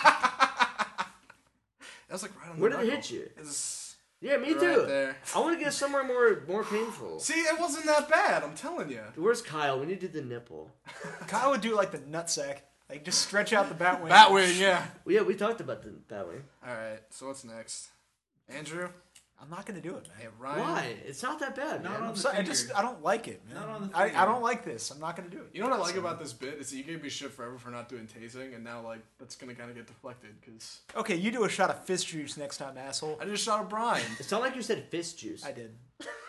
Speaker 2: That was like right on the
Speaker 1: Where did it
Speaker 2: knuckle.
Speaker 1: hit you?
Speaker 2: It's
Speaker 1: Yeah, me
Speaker 2: right
Speaker 1: too.
Speaker 2: there.
Speaker 1: I want to get somewhere more painful.
Speaker 2: See, it wasn't that bad. I'm telling you.
Speaker 1: Where's Kyle? We need to do the nipple.
Speaker 3: Kyle would do like the nutsack. Like just stretch out the bat wing.
Speaker 2: Batwing, yeah.
Speaker 1: Well, yeah, we talked about that way.
Speaker 2: All right. So what's next? Andrew.
Speaker 3: I'm not going to do it, man.
Speaker 2: Hey, Ryan.
Speaker 1: Why? It's not that bad,
Speaker 4: Not
Speaker 1: man.
Speaker 4: on
Speaker 3: I'm
Speaker 4: the
Speaker 3: sorry,
Speaker 4: finger.
Speaker 3: I don't like it, man.
Speaker 4: Not on the
Speaker 3: I
Speaker 4: finger.
Speaker 3: don't like this. I'm not going to do it.
Speaker 2: You know what I like about this bit is that you gave me shit forever for not doing tasing, and now like that's gonna kind of get deflected because
Speaker 3: Okay, you do a shot of fist juice next time, asshole.
Speaker 2: I just shot a Brian.
Speaker 1: It's not like you said fist juice.
Speaker 3: I did.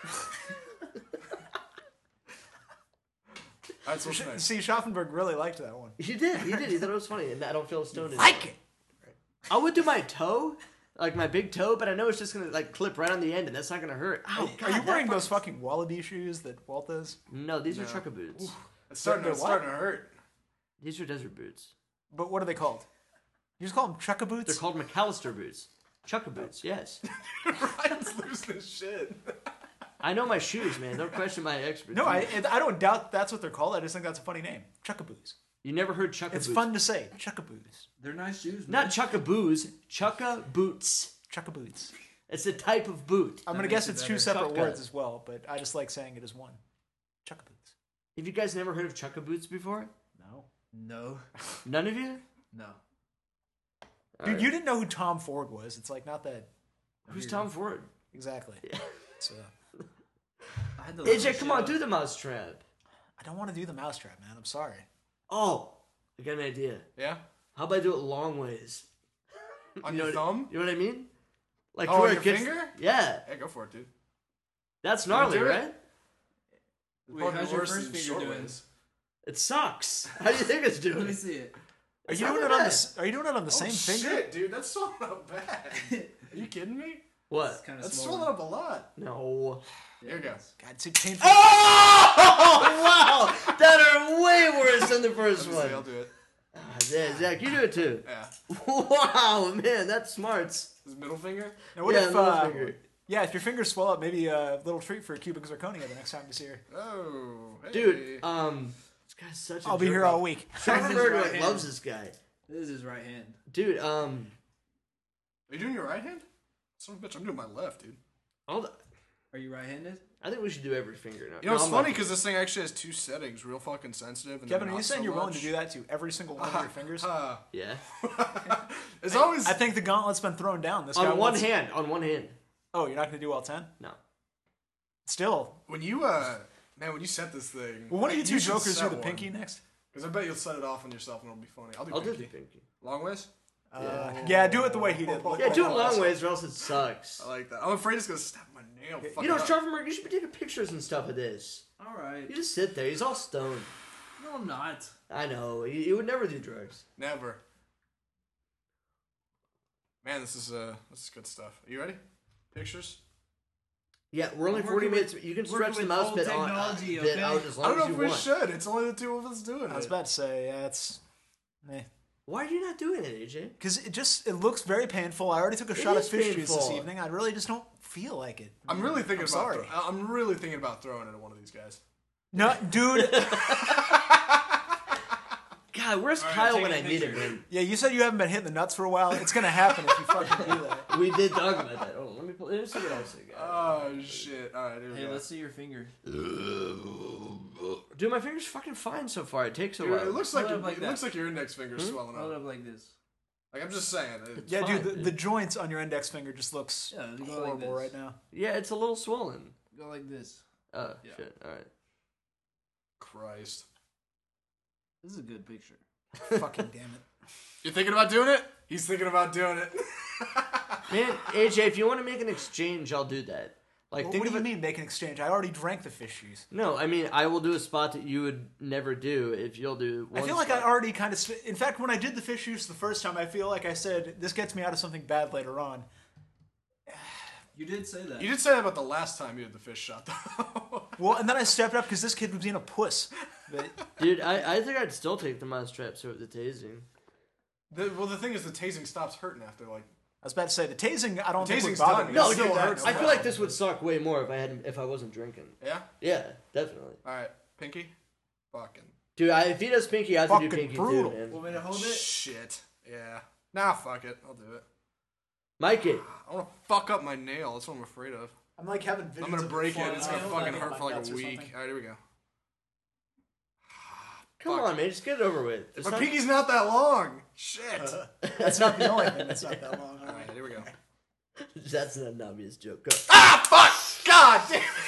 Speaker 2: All right, so what's next?
Speaker 3: See, Schaffenberg really liked that one.
Speaker 1: He did. He thought it was funny, and I don't feel stoned.
Speaker 3: Like it.
Speaker 1: I would do my toe, like my big toe, but I know it's just gonna like clip right on the end, and that's not gonna hurt. Ow, God,
Speaker 3: Are you
Speaker 1: that
Speaker 3: wearing
Speaker 1: fucking-
Speaker 3: those fucking wallaby shoes that Walt does?
Speaker 1: No, these are trucker boots.
Speaker 2: It's starting
Speaker 3: They're what?
Speaker 2: to hurt.
Speaker 1: These are desert boots.
Speaker 3: But what are they called? You just call them trucker
Speaker 1: They're
Speaker 3: boots?
Speaker 1: called McAllister boots. Trucker boots, yes.
Speaker 2: Ryan's losing his shit.
Speaker 1: I know my shoes, man. Don't question my expertise.
Speaker 3: No, I don't doubt that's what they're called. I just think that's a funny name. Chuckaboos.
Speaker 1: You never heard Chukka
Speaker 3: It's
Speaker 1: boots.
Speaker 3: fun to say. Chuckaboos.
Speaker 4: They're nice shoes, man.
Speaker 1: Not Chukka booze, Chukka boots.
Speaker 3: Chuckaboots.
Speaker 1: It's a type of boot.
Speaker 3: I'm going to
Speaker 4: makes
Speaker 3: guess
Speaker 4: it
Speaker 3: it's two
Speaker 4: better.
Speaker 3: separate
Speaker 1: Chucka.
Speaker 3: words as well, but I just like saying it as one. Chuckaboots.
Speaker 1: Have you guys never heard of Chukka boots before?
Speaker 3: No.
Speaker 4: No.
Speaker 1: None of you?
Speaker 4: No.
Speaker 3: Dude, you didn't know who Tom Ford was. It's like not that
Speaker 1: Who's Tom Ford?
Speaker 3: exactly. So
Speaker 4: I had to look
Speaker 1: AJ,
Speaker 4: this
Speaker 1: come
Speaker 4: shit
Speaker 1: on,
Speaker 4: up.
Speaker 1: do the mousetrap.
Speaker 3: I don't want to do the mousetrap, man. I'm sorry.
Speaker 1: Oh, I got an idea.
Speaker 2: Yeah.
Speaker 1: How about I do it long ways?
Speaker 2: On
Speaker 1: You
Speaker 2: your
Speaker 1: know,
Speaker 2: thumb?
Speaker 1: You know what I mean? Like
Speaker 2: Oh,
Speaker 1: to where
Speaker 2: on
Speaker 1: it
Speaker 2: your
Speaker 1: gets-
Speaker 2: finger?
Speaker 1: Yeah,
Speaker 2: Hey, go for it, dude.
Speaker 1: that's gnarly,
Speaker 2: do it?
Speaker 1: right?
Speaker 2: It's
Speaker 4: Wait,
Speaker 2: probably
Speaker 4: how's your
Speaker 2: worse
Speaker 4: first
Speaker 2: than
Speaker 4: finger
Speaker 2: short
Speaker 4: doing?
Speaker 2: ways.
Speaker 1: It sucks. How do you think it's
Speaker 4: Let me
Speaker 1: doing?
Speaker 4: see it.
Speaker 3: Are
Speaker 1: It's
Speaker 3: you
Speaker 1: not
Speaker 3: doing it
Speaker 1: that
Speaker 3: on
Speaker 1: bad.
Speaker 3: the? Are you doing it on the same
Speaker 2: Oh,
Speaker 3: finger?
Speaker 2: shit, dude. That's swelling up bad. Are you kidding me?
Speaker 1: What?
Speaker 4: Kind of
Speaker 2: That's
Speaker 4: small.
Speaker 2: swelling up a lot.
Speaker 1: No.
Speaker 2: Here we go.
Speaker 3: God, it's painful.
Speaker 1: Oh wow! That are way worse than the first
Speaker 2: Let me see, I'll
Speaker 1: one.
Speaker 2: do it.
Speaker 1: Ah, yeah, Zach, you do it too.
Speaker 2: Yeah.
Speaker 1: Wow, man, that's smarts.
Speaker 2: His middle finger?
Speaker 3: Now, what
Speaker 1: Yeah,
Speaker 3: if?
Speaker 1: middle finger.
Speaker 3: Yeah, if your fingers swell up, maybe a little treat for cubic zirconia the next time you see her.
Speaker 2: Oh, hey.
Speaker 1: Dude, this guy's such a
Speaker 3: I'll be here all week.
Speaker 1: Schwarzenegger
Speaker 4: Right
Speaker 1: like,
Speaker 4: hand.
Speaker 1: loves this guy.
Speaker 4: This is his right hand.
Speaker 1: Dude,
Speaker 2: Are you doing your right hand? Son of a bitch, I'm doing my left, dude.
Speaker 4: Are you right-handed?
Speaker 1: I think we should do every finger now.
Speaker 2: You know, it's
Speaker 1: I'm
Speaker 2: funny
Speaker 1: not-
Speaker 2: because this thing actually has two settings, real fucking sensitive. And
Speaker 3: Kevin,
Speaker 2: then
Speaker 3: are you
Speaker 2: not
Speaker 3: saying
Speaker 2: so
Speaker 3: you're willing to
Speaker 2: much.
Speaker 3: do that to every single one of your fingers?
Speaker 1: Yeah.
Speaker 2: It's always.
Speaker 3: I think the gauntlet's been thrown down. This guy
Speaker 1: On one
Speaker 3: wants-
Speaker 1: hand. On one hand.
Speaker 3: Oh, you're not going to do all 10?
Speaker 1: No.
Speaker 3: Still.
Speaker 2: when you, man, when you set this thing.
Speaker 3: Well, one of you two
Speaker 2: should
Speaker 3: jokers
Speaker 2: set
Speaker 3: do the
Speaker 2: one.
Speaker 3: pinky next?
Speaker 2: Because I bet you'll set it off on yourself and it'll be funny. I'll do
Speaker 1: I'll do
Speaker 2: pinky.
Speaker 1: the pinky.
Speaker 2: Long ways?
Speaker 3: Yeah, do it the way he did.
Speaker 1: Yeah, do it long ways or else it sucks.
Speaker 2: I like that. I'm afraid it's going to stab my nail. Fuck
Speaker 1: You know,
Speaker 2: it up.
Speaker 1: Schwarzenegger, you should be taking pictures and stuff of this.
Speaker 4: All right.
Speaker 1: You just sit there. He's all stoned.
Speaker 4: No, I'm not.
Speaker 1: I know. He would never do drugs.
Speaker 2: Never. Man, this is good stuff. Are you ready? Pictures?
Speaker 1: Yeah, we're only
Speaker 4: I'm
Speaker 1: 40
Speaker 4: working
Speaker 1: minutes.
Speaker 4: with-
Speaker 1: You can
Speaker 4: working
Speaker 1: stretch the
Speaker 4: with
Speaker 1: mouse
Speaker 4: old
Speaker 1: bit on
Speaker 4: technology,
Speaker 1: bit
Speaker 4: okay?
Speaker 1: out as
Speaker 2: I
Speaker 1: long
Speaker 2: don't know
Speaker 1: as
Speaker 2: if
Speaker 1: you
Speaker 2: we
Speaker 1: want.
Speaker 2: should. It's only the two of us doing
Speaker 3: I was
Speaker 2: it.
Speaker 3: about to say, yeah, it's...
Speaker 1: Why are you not doing it, AJ?
Speaker 3: Because it looks very painful. I already took a shot of
Speaker 1: is
Speaker 3: fish juice this
Speaker 1: painful.
Speaker 3: evening. I really just don't feel like it.
Speaker 2: I'm really thinking about.
Speaker 3: sorry.
Speaker 2: I'm really thinking about throwing it at one of these guys.
Speaker 3: No, dude.
Speaker 1: God, where's
Speaker 4: right,
Speaker 1: Kyle
Speaker 4: take
Speaker 1: when
Speaker 4: a
Speaker 1: I need him?
Speaker 4: picture.
Speaker 1: Man?
Speaker 3: Yeah, you said you haven't been hitting the nuts for a while. It's gonna happen if you fucking do that.
Speaker 1: We did talk about that. Oh, let me pull. let's see what else I got.
Speaker 2: Oh shit! All right, here we
Speaker 4: Hey,
Speaker 2: go.
Speaker 4: let's see your finger.
Speaker 1: Dude, my finger's fucking fine so far. It takes a
Speaker 2: Dude,
Speaker 1: while.
Speaker 2: it looks like
Speaker 4: Hold up like
Speaker 2: it
Speaker 4: that.
Speaker 2: looks like your index finger's swelling
Speaker 4: Hold
Speaker 2: up.
Speaker 4: up like this.
Speaker 2: Like I'm just saying.
Speaker 1: It's
Speaker 3: Yeah,
Speaker 1: fine,
Speaker 3: dude, the joints on your index finger just looks
Speaker 4: Yeah, go like
Speaker 3: horrible
Speaker 4: this.
Speaker 3: right now.
Speaker 1: Yeah, it's a little swollen.
Speaker 4: Go like this.
Speaker 1: Oh,
Speaker 4: Yeah.
Speaker 1: shit. All right.
Speaker 2: Christ.
Speaker 4: This is a good picture.
Speaker 3: Fucking damn it.
Speaker 2: You thinking about doing it? He's thinking about doing it.
Speaker 1: Man, AJ, if you want to make an exchange, I'll do that. Like,
Speaker 3: What
Speaker 1: think
Speaker 3: do
Speaker 1: of
Speaker 3: you
Speaker 1: it.
Speaker 3: mean make an exchange? I already drank the fish juice.
Speaker 1: No, I mean, I will do a spot that you would never do if you'll do one
Speaker 3: I feel like
Speaker 1: spot.
Speaker 3: I already kind of. In fact, when I did the fish juice the first time, I feel like I said this gets me out of something bad later on.
Speaker 4: You did say that.
Speaker 2: You did say that about the last time you did the fish shot, though.
Speaker 3: Well, and then I stepped up because this kid was being a puss. But
Speaker 1: Dude, I think I'd still take the mousetraps over the tasing.
Speaker 2: The thing is, the tasing stops hurting after like.
Speaker 3: I was about to say the tasing. I don't think would
Speaker 2: tasing's
Speaker 3: bother
Speaker 2: done.
Speaker 3: me.
Speaker 1: No,
Speaker 2: Still
Speaker 1: dude,
Speaker 2: hurts.
Speaker 1: I feel like this would suck way more if I wasn't drinking.
Speaker 2: Yeah.
Speaker 1: Yeah, definitely.
Speaker 2: All right, Pinky. Fucking.
Speaker 1: Dude, if he does pinky, I have to do
Speaker 3: Fucking
Speaker 1: pinky
Speaker 3: brutal.
Speaker 1: too, man.
Speaker 4: Want me to hold it?
Speaker 2: Shit. Yeah. Nah, fuck it. I'll do it.
Speaker 1: Mikey,
Speaker 2: I want to fuck up my nail. That's what I'm afraid of.
Speaker 3: I'm like having visions.
Speaker 2: I'm gonna
Speaker 3: of
Speaker 2: break it.
Speaker 3: flying
Speaker 2: It's gonna
Speaker 3: out
Speaker 2: fucking
Speaker 3: of
Speaker 2: hurt
Speaker 3: my
Speaker 2: for like
Speaker 3: nuts
Speaker 2: a
Speaker 3: or
Speaker 2: week.
Speaker 3: something.
Speaker 2: All right, here we go.
Speaker 1: come
Speaker 2: Fuck.
Speaker 1: on, man, just get it over with. It's
Speaker 2: My
Speaker 1: not-
Speaker 2: pinky's not that long. Shit.
Speaker 3: That's not the only thing that's not that long.
Speaker 2: All right, here we go.
Speaker 1: That's an obvious joke. Go.
Speaker 2: Ah, fuck! God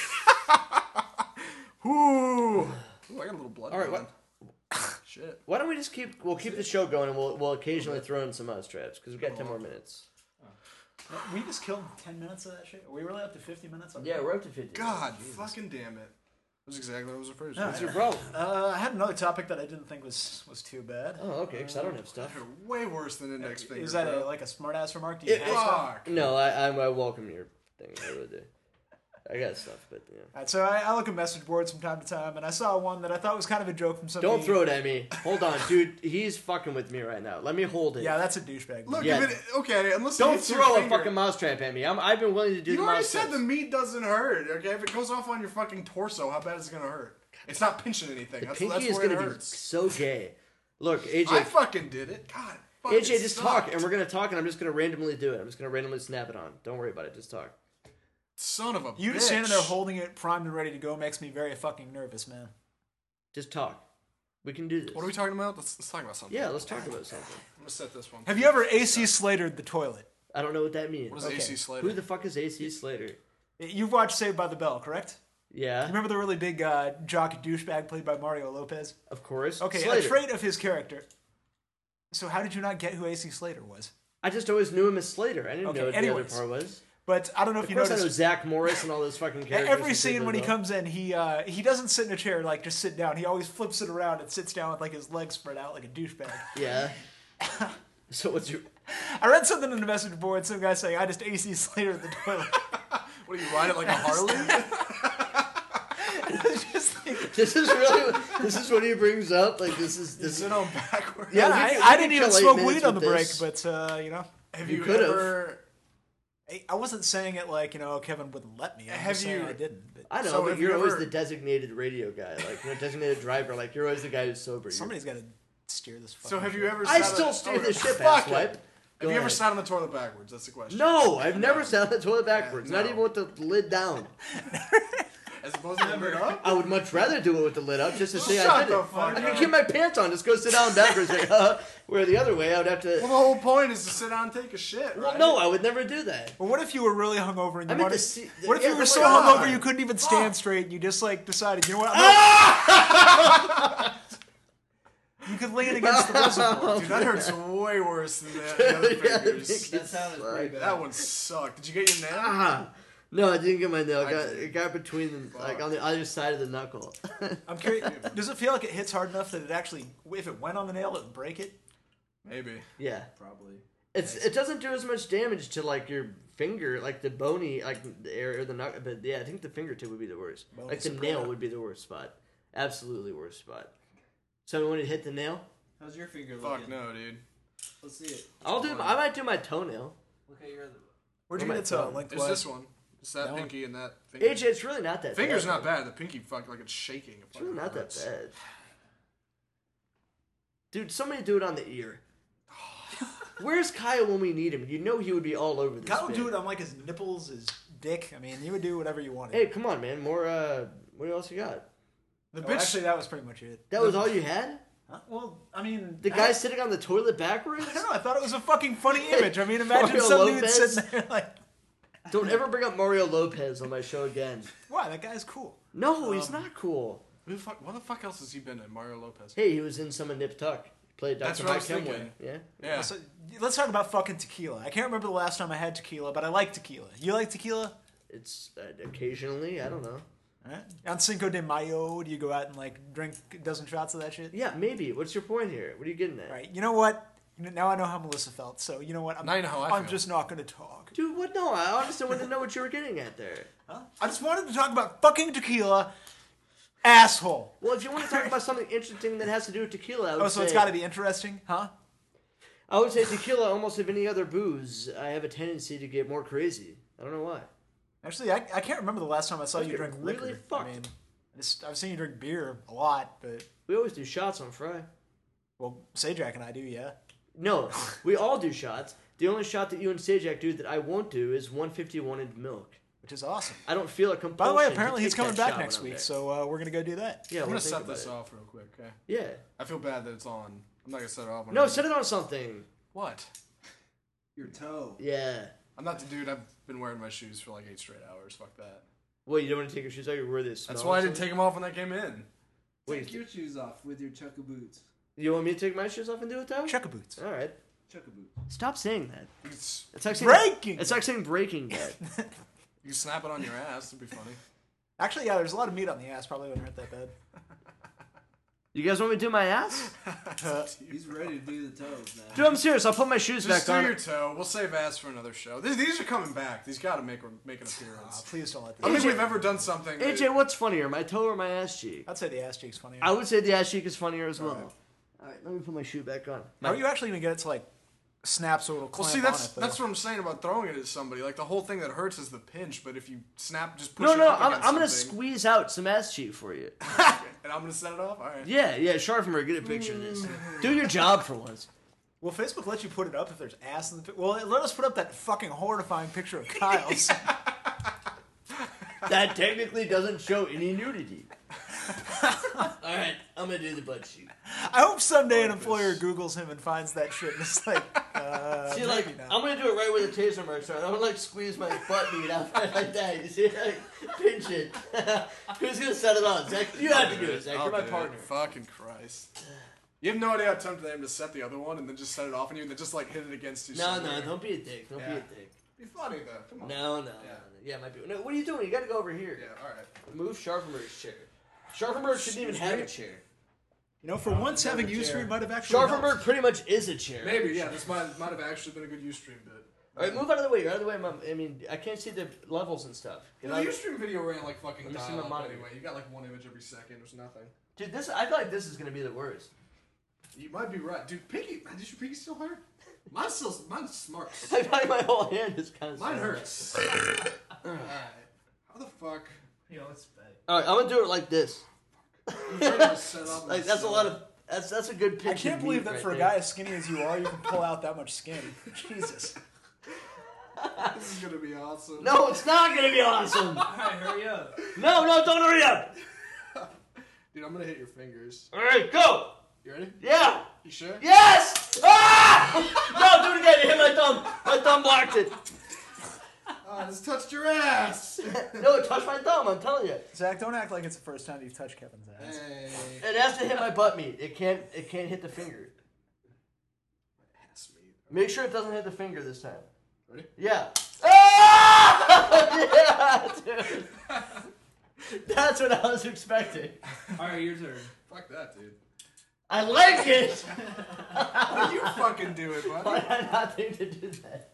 Speaker 2: damn it! Ooh. Ooh, I got a little blood.
Speaker 1: All right,
Speaker 2: going. Shit.
Speaker 1: Why don't we just we'll keep the show going and we'll occasionally throw in some mousetraps because we've got 10 more minutes.
Speaker 3: We just killed 10 minutes of that shit. Are we really up to 50 minutes?
Speaker 1: Yeah, we're up to 50.
Speaker 2: God, fucking damn it. That's exactly what I was afraid
Speaker 3: No,
Speaker 2: of.
Speaker 1: What's your problem?
Speaker 3: I had another topic that I didn't think was too bad.
Speaker 1: Oh, okay, because I don't have stuff.
Speaker 2: They're way worse than index finger.
Speaker 3: Is that
Speaker 2: bro.
Speaker 3: like a smart ass remark? Do you
Speaker 1: It-
Speaker 3: have stuff?
Speaker 2: Fuck.
Speaker 1: No, I welcome your thing. I really do. I got stuff, but yeah.
Speaker 3: Alright, so I look at message boards from time to time, and I saw one that I thought was kind of a joke from somebody.
Speaker 1: Don't throw it at me. Hold on, dude. He's fucking with me right now. Let me hold it.
Speaker 3: Yeah, that's a douchebag.
Speaker 2: Look,
Speaker 1: Yeah.
Speaker 2: if it, okay, unless it
Speaker 1: Don't
Speaker 2: hits your
Speaker 1: throw a
Speaker 2: finger.
Speaker 1: fucking mousetrap at me. I've been willing to do
Speaker 2: You
Speaker 1: the
Speaker 2: already
Speaker 1: mousetrap.
Speaker 2: said the meat doesn't hurt. Okay, if it goes off on your fucking torso, how bad is it gonna hurt? It's not pinching anything.
Speaker 1: The
Speaker 2: That's
Speaker 1: pinky is
Speaker 2: where
Speaker 1: gonna
Speaker 2: it
Speaker 1: be
Speaker 2: hurts.
Speaker 1: so gay. Look, AJ.
Speaker 2: I fucking did it. God. Fucking
Speaker 1: AJ, just
Speaker 2: sucked.
Speaker 1: talk, and we're gonna talk, and I'm just gonna randomly do it. I'm just gonna randomly snap it on. Don't worry about it. Just talk.
Speaker 2: Son of a
Speaker 3: You
Speaker 2: bitch.
Speaker 3: just standing there holding it primed and ready to go makes me very fucking nervous, man.
Speaker 1: Just talk. We can do this.
Speaker 2: What are we talking about? Let's talk about something.
Speaker 1: Yeah, let's talk about something.
Speaker 2: I'm gonna set this one.
Speaker 3: Have you ever AC Slatered the toilet?
Speaker 1: I don't know what that means.
Speaker 2: What is
Speaker 3: Okay.
Speaker 2: AC Slater?
Speaker 1: Who the fuck is AC Slater?
Speaker 3: You've watched Saved by the Bell, correct?
Speaker 1: Yeah,
Speaker 3: You remember the really big jock douchebag played by Mario Lopez?
Speaker 1: of course.
Speaker 3: Okay,
Speaker 1: Slater.
Speaker 3: a trait of his character. So how did you not get who AC Slater was?
Speaker 1: I just always knew him as Slater. I didn't
Speaker 3: Okay,
Speaker 1: know what
Speaker 3: anyways.
Speaker 1: the other part was.
Speaker 3: But I don't know if
Speaker 1: Of
Speaker 3: you
Speaker 1: course I know
Speaker 3: noticed.
Speaker 1: Zach Morris and all those fucking characters.
Speaker 3: Every
Speaker 1: from
Speaker 3: scene
Speaker 1: Saved by
Speaker 3: when he
Speaker 1: the Bell.
Speaker 3: comes in, he doesn't sit in a chair like just sit down. He always flips it around and sits down with like his legs spread out like a douchebag.
Speaker 1: Yeah. So what's your?
Speaker 3: I read something in the message board. Some guy saying, "I just AC Slater the toilet."
Speaker 2: What do you ride it like a Harley?
Speaker 3: It's just like,
Speaker 1: This is what he brings up. Like this is
Speaker 2: You sit on backwards.
Speaker 1: Yeah,
Speaker 3: yeah,
Speaker 1: we could-
Speaker 3: I
Speaker 1: we
Speaker 3: didn't
Speaker 1: could
Speaker 3: even
Speaker 1: kill 8
Speaker 3: smoke
Speaker 1: minutes
Speaker 3: weed on the
Speaker 1: with
Speaker 3: break,
Speaker 1: this.
Speaker 3: but
Speaker 2: Have
Speaker 1: You
Speaker 2: you
Speaker 1: could've.
Speaker 2: ever?
Speaker 3: I wasn't saying it like Kevin wouldn't let me. I'm
Speaker 2: Have
Speaker 3: just saying
Speaker 2: you-
Speaker 3: I didn't. But
Speaker 1: I know,
Speaker 2: So
Speaker 1: but
Speaker 2: have
Speaker 1: you're
Speaker 2: you
Speaker 1: always
Speaker 2: ever-
Speaker 1: the designated radio guy, like designated driver. Like you're always the guy who's sober.
Speaker 3: somebody's got to steer this.
Speaker 2: So have
Speaker 3: fucking
Speaker 2: you
Speaker 3: shit.
Speaker 2: ever?
Speaker 1: I
Speaker 2: sat
Speaker 1: still
Speaker 2: on-
Speaker 1: steer
Speaker 2: oh,
Speaker 1: this ship,
Speaker 2: fuck
Speaker 1: asswipe.
Speaker 2: it.
Speaker 1: Go
Speaker 2: Have you ever
Speaker 1: ahead.
Speaker 2: sat on the toilet backwards? That's the question.
Speaker 1: No, I've never sat on the toilet backwards.
Speaker 2: Yeah,
Speaker 1: Not
Speaker 2: no.
Speaker 1: even with the lid down.
Speaker 2: As opposed to never up.
Speaker 1: I would much rather do it with the lid up, just to say I
Speaker 2: Shut
Speaker 1: did
Speaker 2: the
Speaker 1: it.
Speaker 2: fuck
Speaker 1: I can
Speaker 2: up.
Speaker 1: keep my pants on, just go sit down backwards. Like, where the other way, I would have
Speaker 2: Well,
Speaker 1: to.
Speaker 2: the whole point is to sit down and take a shit,
Speaker 1: Well,
Speaker 2: right?
Speaker 1: no, I would never do that.
Speaker 3: But what if you were really hungover and you
Speaker 1: I meant
Speaker 3: wanted?
Speaker 1: to see.
Speaker 3: What if
Speaker 1: yeah,
Speaker 3: you were
Speaker 1: the
Speaker 3: so
Speaker 1: way-
Speaker 3: hungover you couldn't even stand straight and you just like decided, you know what? I'm you could lean against the reservoir.
Speaker 2: Dude, that hurts way worse than the other
Speaker 1: Yeah,
Speaker 2: fingers.
Speaker 4: That sounded pretty bad.
Speaker 2: That one sucked. Did you get your nail?
Speaker 1: Ah, no, I didn't get my nail.
Speaker 2: I did.
Speaker 1: It got between, like, on the other side of the knuckle.
Speaker 3: I'm curious. Does it feel like it hits hard enough that it actually, if it went on the nail, it would break it?
Speaker 2: Maybe.
Speaker 1: Yeah.
Speaker 4: Probably.
Speaker 1: It doesn't do as much damage to like your finger, like the bony, like the area or the knuckle. But yeah, I think the fingertip would be the worst.
Speaker 3: Bony
Speaker 1: Like the
Speaker 3: soprano.
Speaker 1: nail would be the worst spot. Absolutely worst spot. So when it hit the nail,
Speaker 4: How's your finger
Speaker 2: Fuck
Speaker 4: looking?
Speaker 2: no, dude.
Speaker 4: Let's see it.
Speaker 1: I might do my toenail.
Speaker 4: Look at your other.
Speaker 3: Where'd you
Speaker 1: Or
Speaker 3: get
Speaker 1: my
Speaker 3: it to?
Speaker 1: thumb.
Speaker 3: Lengthwise?
Speaker 2: There's this one. It's that
Speaker 3: That one?
Speaker 2: pinky and that finger.
Speaker 1: AJ, it's really not that.
Speaker 2: Finger's
Speaker 1: bad.
Speaker 2: not bad. The pinky fuck like it's shaking. It
Speaker 1: It's really
Speaker 2: fucking
Speaker 1: not that
Speaker 2: hurts.
Speaker 1: bad. Dude, somebody do it on the ear. Where's Kyle when we need him? You know he would be all over this.
Speaker 3: Kyle would
Speaker 1: bit.
Speaker 3: do it on like his nipples, his dick. I mean, he would do whatever you wanted.
Speaker 1: Hey, come on, man. More. What else you got?
Speaker 2: The
Speaker 3: Oh,
Speaker 2: bitch.
Speaker 3: actually, that was pretty much it.
Speaker 1: That was all you had?
Speaker 3: Huh? Well, I mean,
Speaker 1: The guy sitting on the toilet backwards?
Speaker 3: I don't know. I thought it was a fucking funny image. I mean, imagine
Speaker 1: Mario
Speaker 3: some dude
Speaker 1: Lopez?
Speaker 3: sitting there like,
Speaker 1: Don't ever bring up Mario Lopez on my show again.
Speaker 3: wow, that guy's cool.
Speaker 1: No, he's not cool.
Speaker 2: What the fuck else has he been in? Mario Lopez.
Speaker 1: Hey, he was in some of Nip Tuck. Played Dr.
Speaker 2: That's what I
Speaker 1: Mike
Speaker 2: was
Speaker 1: Kenway.
Speaker 2: thinking.
Speaker 1: Yeah.
Speaker 2: Yeah.
Speaker 3: So, let's talk about fucking tequila. I can't remember the last time I had tequila, but I like tequila. You like tequila?
Speaker 1: It's occasionally, I don't know.
Speaker 3: Right. On Cinco de Mayo, do you go out and like drink a dozen shots of that shit?
Speaker 1: Yeah, maybe. What's your point here? What are you getting at?
Speaker 3: All right. You know what? Now I know how Melissa felt. So you know what?
Speaker 2: Now you know how I
Speaker 3: I'm
Speaker 2: feel.
Speaker 3: just not going to talk.
Speaker 1: Dude, what? No, I honestly wanted to know what you were getting at there.
Speaker 3: Huh? I just wanted to talk about fucking tequila, asshole.
Speaker 1: Well, if you want to talk about something interesting that has to do with tequila, I would
Speaker 3: Oh, so
Speaker 1: say...
Speaker 3: it's got to be interesting, huh?
Speaker 1: I would say tequila, almost of any other booze, I have a tendency to get more crazy. I don't know why.
Speaker 3: Actually, I can't remember the last time I saw
Speaker 1: Let's
Speaker 3: you
Speaker 1: get
Speaker 3: drink
Speaker 1: really
Speaker 3: liquor.
Speaker 1: fucked.
Speaker 3: I mean, I've seen you drink beer a lot, but
Speaker 1: We always do shots on Fry.
Speaker 3: well, Sajak and I do, yeah.
Speaker 1: No, we all do shots. The only shot that you and Sajak do that I won't do is 151 in milk.
Speaker 3: Which is awesome.
Speaker 1: I don't feel a compulsion.
Speaker 3: By the way,
Speaker 1: to
Speaker 3: apparently he's
Speaker 1: take
Speaker 3: coming
Speaker 1: that
Speaker 3: back
Speaker 1: shot
Speaker 3: next
Speaker 1: when I'm
Speaker 3: week,
Speaker 1: there.
Speaker 3: so we're gonna go do that.
Speaker 1: Yeah,
Speaker 2: I'm
Speaker 1: we'll
Speaker 2: gonna
Speaker 1: think
Speaker 2: set
Speaker 1: about
Speaker 2: this
Speaker 1: it.
Speaker 2: off real quick, okay?
Speaker 1: Yeah.
Speaker 2: I feel bad that it's on. I'm not gonna set it off. when
Speaker 1: No,
Speaker 2: I'm-
Speaker 1: set it on something.
Speaker 2: What?
Speaker 4: Your toe.
Speaker 1: Yeah.
Speaker 2: I'm not the dude. I've been wearing my shoes for like 8 straight hours. Fuck that.
Speaker 1: Well, you don't want to take your shoes off. You wear this.
Speaker 2: That's why I didn't take them off when I came in.
Speaker 1: Wait,
Speaker 4: Take your shoes off with your chukka boots.
Speaker 1: you want me to take my shoes off and do it though?
Speaker 3: Chukka boots.
Speaker 1: All right.
Speaker 4: Chukka boots.
Speaker 1: Stop saying that.
Speaker 2: It's,
Speaker 1: It's like saying
Speaker 3: Breaking.
Speaker 1: It's like saying Breaking Bad.
Speaker 2: you can snap it on your ass. It'd be funny.
Speaker 3: Actually, yeah, there's a lot of meat on the ass. Probably wouldn't hurt that bad.
Speaker 1: You guys want me to do my ass?
Speaker 4: He's ready to do the toes now.
Speaker 1: Dude, I'm serious. I'll put my shoes
Speaker 2: Just
Speaker 1: back
Speaker 2: do
Speaker 1: on.
Speaker 2: your toe. We'll save ass for another show. These are coming back. These got to make an
Speaker 3: Aw,
Speaker 2: appearance.
Speaker 3: please don't let
Speaker 2: I don't
Speaker 3: this.
Speaker 2: think we've ever done something. that-
Speaker 1: AJ, what's funnier, my toe or my ass cheek?
Speaker 3: I'd say the ass cheek's funnier.
Speaker 1: I would say the ass cheek is funnier as well.
Speaker 2: Alright.
Speaker 1: All right, let me put my shoe back on.
Speaker 3: How are you actually gonna get it to like snap so it'll
Speaker 2: Well,
Speaker 3: clamp
Speaker 2: see,
Speaker 3: on
Speaker 2: that's
Speaker 3: it? Though?
Speaker 2: that's what I'm saying about throwing it at somebody. Like the whole thing that hurts is the pinch, but if you snap, just push
Speaker 1: No,
Speaker 2: it
Speaker 1: no,
Speaker 2: up
Speaker 1: I'm
Speaker 2: against
Speaker 1: gonna
Speaker 2: something,
Speaker 1: squeeze out some ass cheek for you.
Speaker 2: and I'm gonna set it off. All right.
Speaker 1: Yeah, yeah, Scharfenberg, get a picture of this. Do your job for once.
Speaker 3: Will Facebook let you put it up if there's ass in the pic? Well, let us put up that fucking horrifying picture of Kyle's.
Speaker 1: That technically doesn't show any nudity. Alright, I'm gonna do the butt cheek.
Speaker 3: I hope someday an employer Googles him and finds that shit and it's like,
Speaker 1: See, like,
Speaker 3: maybe not.
Speaker 1: I'm gonna do it right where the taser marks are. I don't like squeeze my butt meat out like that. You see, like, pinch it. Who's gonna set it on? Zach, you have to do it, Zach.
Speaker 2: I'll
Speaker 1: You're my
Speaker 2: do it.
Speaker 1: partner.
Speaker 2: Fucking Christ. You have no idea how tempted I am to set the other one and then just set it off on you and then just like hit it against you.
Speaker 1: No,
Speaker 2: somewhere.
Speaker 1: no, don't be a dick. Don't be
Speaker 2: Yeah.
Speaker 1: a dick.
Speaker 2: Be funny though. Come on.
Speaker 1: No, no, yeah, might be. No, what are you doing? You gotta go over here.
Speaker 2: Yeah. All right.
Speaker 1: Move Scharfenberg's chair. Scharfenberg shouldn't even have a chair.
Speaker 3: You know, for once having Ustream might have actually
Speaker 1: Scharfenberg
Speaker 3: helped.
Speaker 1: pretty much is a chair.
Speaker 2: Maybe. Yeah. This might have actually been a good Ustream bit.
Speaker 1: All right, move out of the way. You're out of the way, Mom. I mean, I can't see the levels and stuff.
Speaker 2: The
Speaker 1: Get out.
Speaker 2: Ustream video ran like fucking
Speaker 1: Let me see my
Speaker 2: dial-up
Speaker 1: monitor.
Speaker 2: anyway. You got like one image every second. There's nothing.
Speaker 1: Dude, this I feel like this is gonna be the worst.
Speaker 2: You might be right, dude. Pinky, does your pinky still hurt? Mine's smart.
Speaker 1: I feel like my whole hand is kind of.
Speaker 2: Mine hurts. Alright. How the fuck?
Speaker 4: You know, it's bad.
Speaker 1: All right, I'm gonna do it like this.
Speaker 2: I'm trying to set up
Speaker 1: Like that's a lot of. That's a good
Speaker 3: I
Speaker 1: pinch.
Speaker 3: can't
Speaker 1: of
Speaker 3: believe
Speaker 1: meat
Speaker 3: that
Speaker 1: right
Speaker 3: for a
Speaker 1: there.
Speaker 3: guy as skinny as you are, you can pull out that much skin. Jesus.
Speaker 2: This is gonna be awesome.
Speaker 1: No, it's not gonna be awesome.
Speaker 4: Alright, hurry up.
Speaker 1: No, don't hurry up.
Speaker 2: Dude, I'm gonna hit your fingers.
Speaker 1: All right, go.
Speaker 2: You ready?
Speaker 1: Yeah.
Speaker 2: You sure?
Speaker 1: Yes. Ah! No, do it again. It hit my thumb. My thumb blocked it.
Speaker 2: Oh, this touched your ass.
Speaker 1: No, it touched my thumb. I'm telling you.
Speaker 3: Zach, don't act like it's the first time you've touched Kevin's ass.
Speaker 2: Hey.
Speaker 1: It has to hit my butt meat. It can't hit the finger.
Speaker 2: Ass meat.
Speaker 1: Make sure it doesn't hit the finger this time.
Speaker 2: Ready?
Speaker 1: Yeah. Ah! Yeah, dude. That's what I was expecting.
Speaker 4: Alright, your turn.
Speaker 2: Fuck that, dude.
Speaker 1: I like it.
Speaker 2: You fucking do it,
Speaker 1: Why
Speaker 2: buddy.
Speaker 1: did I not think to do that?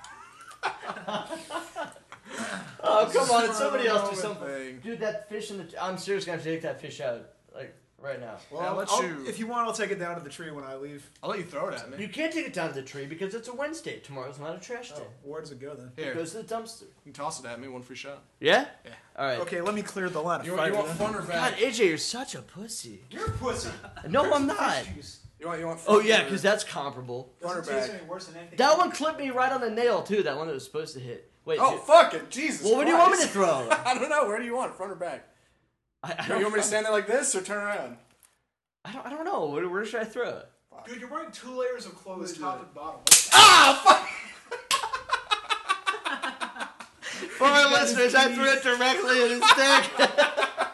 Speaker 1: Oh, come on. It's somebody else do something.
Speaker 2: Thing.
Speaker 1: Dude, that fish in the... I'm seriously going to have to take that fish out. Like, right now.
Speaker 3: Well,
Speaker 2: Yeah, let you-
Speaker 3: if you want, I'll take it down to the tree when I leave.
Speaker 2: I'll let you throw it at me.
Speaker 1: You can't take it down to the tree because it's a Wednesday. Tomorrow's not a trash day.
Speaker 3: Oh, where does it go then?
Speaker 2: Here,
Speaker 1: It goes to the dumpster.
Speaker 2: you can toss it at me. One free shot.
Speaker 1: Yeah?
Speaker 2: Yeah.
Speaker 1: All right.
Speaker 3: Okay, let me clear the line of
Speaker 2: You
Speaker 3: fire.
Speaker 2: want
Speaker 3: then.
Speaker 2: fun or
Speaker 1: God,
Speaker 2: bad?
Speaker 1: AJ, you're such a pussy.
Speaker 3: You're a pussy.
Speaker 1: No, I'm not.
Speaker 2: You want?
Speaker 1: Oh yeah, because that's comparable.
Speaker 3: Doesn't
Speaker 2: Runner
Speaker 3: taste
Speaker 2: back.
Speaker 3: any worse than anything.
Speaker 1: That one clipped me right on the nail too. That one that was supposed to hit. Wait.
Speaker 2: Oh fuck it, Jesus.
Speaker 1: Well, where do you want me to
Speaker 2: Christ.
Speaker 1: throw?
Speaker 2: I don't know. Where do you want? Front or back?
Speaker 1: I
Speaker 2: You want me to stand there like this or turn around?
Speaker 1: I don't know. Where should I throw it?
Speaker 3: Dude, you're wearing 2 layers of clothes, top and bottom.
Speaker 2: Ah fuck!
Speaker 1: For our listeners, I threw it directly at his dick.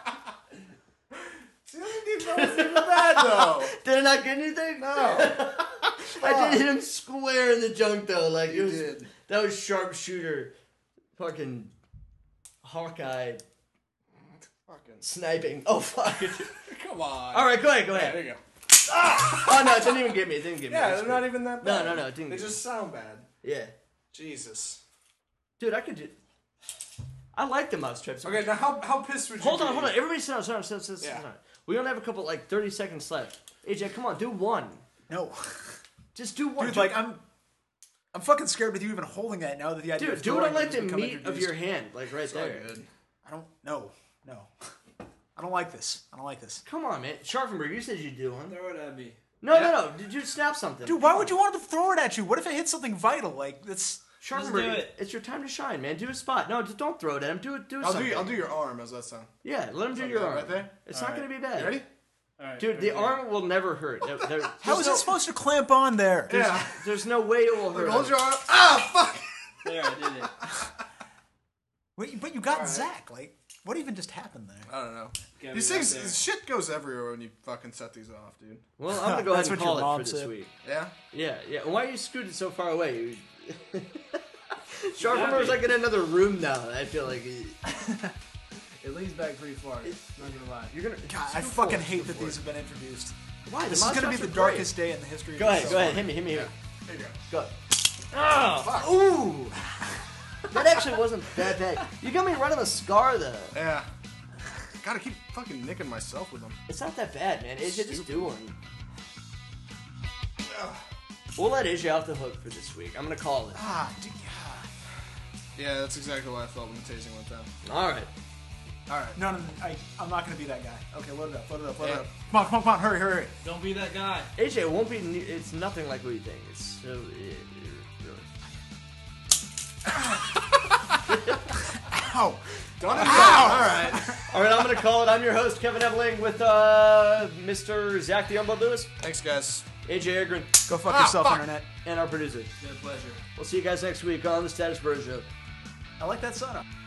Speaker 2: See, I think that wasn't even bad though.
Speaker 1: Did I not get anything?
Speaker 2: No.
Speaker 1: I did hit him square in the junk though. Like it
Speaker 2: You
Speaker 1: was.
Speaker 2: did.
Speaker 1: That was sharpshooter. Fucking Hawkeye
Speaker 2: Fucking.
Speaker 1: sniping. Oh fuck.
Speaker 2: Come on.
Speaker 1: All right, go ahead.
Speaker 2: Yeah, there you go.
Speaker 1: Oh no, it didn't even get me. It didn't get me.
Speaker 2: Yeah,
Speaker 1: That's
Speaker 2: they're
Speaker 1: good.
Speaker 2: not even that
Speaker 1: No,
Speaker 2: bad.
Speaker 1: no, it didn't
Speaker 2: They
Speaker 1: get
Speaker 2: just sound bad.
Speaker 1: Yeah,
Speaker 2: Jesus.
Speaker 1: dude, I could do. I like the mouse traps.
Speaker 2: Okay, now how pissed would you
Speaker 1: Hold
Speaker 2: be?
Speaker 1: on. Everybody sit down.
Speaker 2: Yeah.
Speaker 1: We only have a couple, like 30 seconds left. AJ, come on, do one.
Speaker 3: No.
Speaker 1: Just do one.
Speaker 3: Dude, like, I'm fucking scared with you even holding that now that the idea
Speaker 1: Dude,
Speaker 3: of
Speaker 1: do it
Speaker 3: throwing
Speaker 1: on like
Speaker 3: has
Speaker 1: the
Speaker 3: become
Speaker 1: meat of
Speaker 3: introduced.
Speaker 1: your hand, like right there.
Speaker 2: Good.
Speaker 3: I don't. No. I don't like this.
Speaker 1: Come on, man. Scharfenberg, you said you'd do one.
Speaker 4: Throw it at me.
Speaker 1: No. Did you snap something?
Speaker 3: Dude, why would you want to throw it at you? What if it hits something vital? Like, that's...
Speaker 1: Scharfenberg,
Speaker 4: do it.
Speaker 1: it's your time to shine, man. Do a spot. No, just don't throw it at him. Do something.
Speaker 2: I'll do your arm. How's that sound?
Speaker 1: Yeah, let him do
Speaker 2: Something
Speaker 1: your
Speaker 2: like
Speaker 1: arm.
Speaker 2: right there?
Speaker 1: It's
Speaker 2: All
Speaker 1: not
Speaker 2: right.
Speaker 1: going to be bad.
Speaker 2: You ready?
Speaker 4: All right,
Speaker 1: Dude, the
Speaker 4: okay.
Speaker 1: arm will never hurt.
Speaker 3: How is it supposed to clamp on there?
Speaker 2: Yeah.
Speaker 1: There's no way it will hurt.
Speaker 2: Hold your arm. Ah, fuck!
Speaker 4: There, I did it.
Speaker 3: Wait, but you got
Speaker 2: Alright.
Speaker 3: Zach. Like, what even just happened there?
Speaker 2: I don't know.
Speaker 4: Got
Speaker 2: These
Speaker 4: me right
Speaker 2: things,
Speaker 4: there.
Speaker 2: shit goes everywhere when you fucking set these off, dude.
Speaker 1: Well, I'm going to go ahead
Speaker 3: That's
Speaker 1: and
Speaker 3: what your
Speaker 1: call it
Speaker 3: mom
Speaker 1: for this
Speaker 3: said.
Speaker 1: week.
Speaker 2: Yeah?
Speaker 1: Yeah. Why are you scooted so far away? Scharfenberg's like in another room now. I feel like
Speaker 4: It leans back pretty far. Not gonna lie.
Speaker 1: you're gonna.
Speaker 3: God, I
Speaker 1: scoot
Speaker 3: fucking
Speaker 1: forward,
Speaker 3: hate
Speaker 1: scoot
Speaker 3: that these
Speaker 1: forward.
Speaker 3: have been introduced.
Speaker 1: Why?
Speaker 3: This
Speaker 1: The
Speaker 3: is going to
Speaker 1: mouse
Speaker 3: be the
Speaker 1: traps are great.
Speaker 3: darkest day in the history of
Speaker 1: Go
Speaker 3: the
Speaker 1: ahead.
Speaker 3: show.
Speaker 1: Go ahead. Hit me.
Speaker 2: There you go.
Speaker 1: Go. Oh, ooh. That actually wasn't that bad. You got me right on the scar though.
Speaker 2: Yeah. Gotta keep fucking nicking myself with them.
Speaker 1: It's not that bad, man. AJ, just
Speaker 2: Stupid.
Speaker 1: do one. We'll let AJ off the hook for this week. I'm gonna call it.
Speaker 2: Yeah, that's exactly what I felt when the tasing went down.
Speaker 1: All right.
Speaker 2: Alright.
Speaker 3: No, I'm not going to be that guy. Okay, load it up.
Speaker 2: Yeah.
Speaker 3: Come on, hurry.
Speaker 4: Don't be that guy.
Speaker 1: AJ, it won't be. It's nothing like what you think. It's so.
Speaker 3: Ow.
Speaker 2: Done and done. Alright.
Speaker 1: All right, I'm gonna call it. I'm your host, Kevin Ebeling, with Mr. Zach the Youngblood Lewis,
Speaker 2: Thanks, guys.
Speaker 1: AJ Egrin,
Speaker 3: Go fuck yourself,
Speaker 2: fuck.
Speaker 3: Internet.
Speaker 1: and our producer.
Speaker 4: It's been a pleasure.
Speaker 1: We'll see you guys next week on the Status Bro Show.
Speaker 3: I like that setup.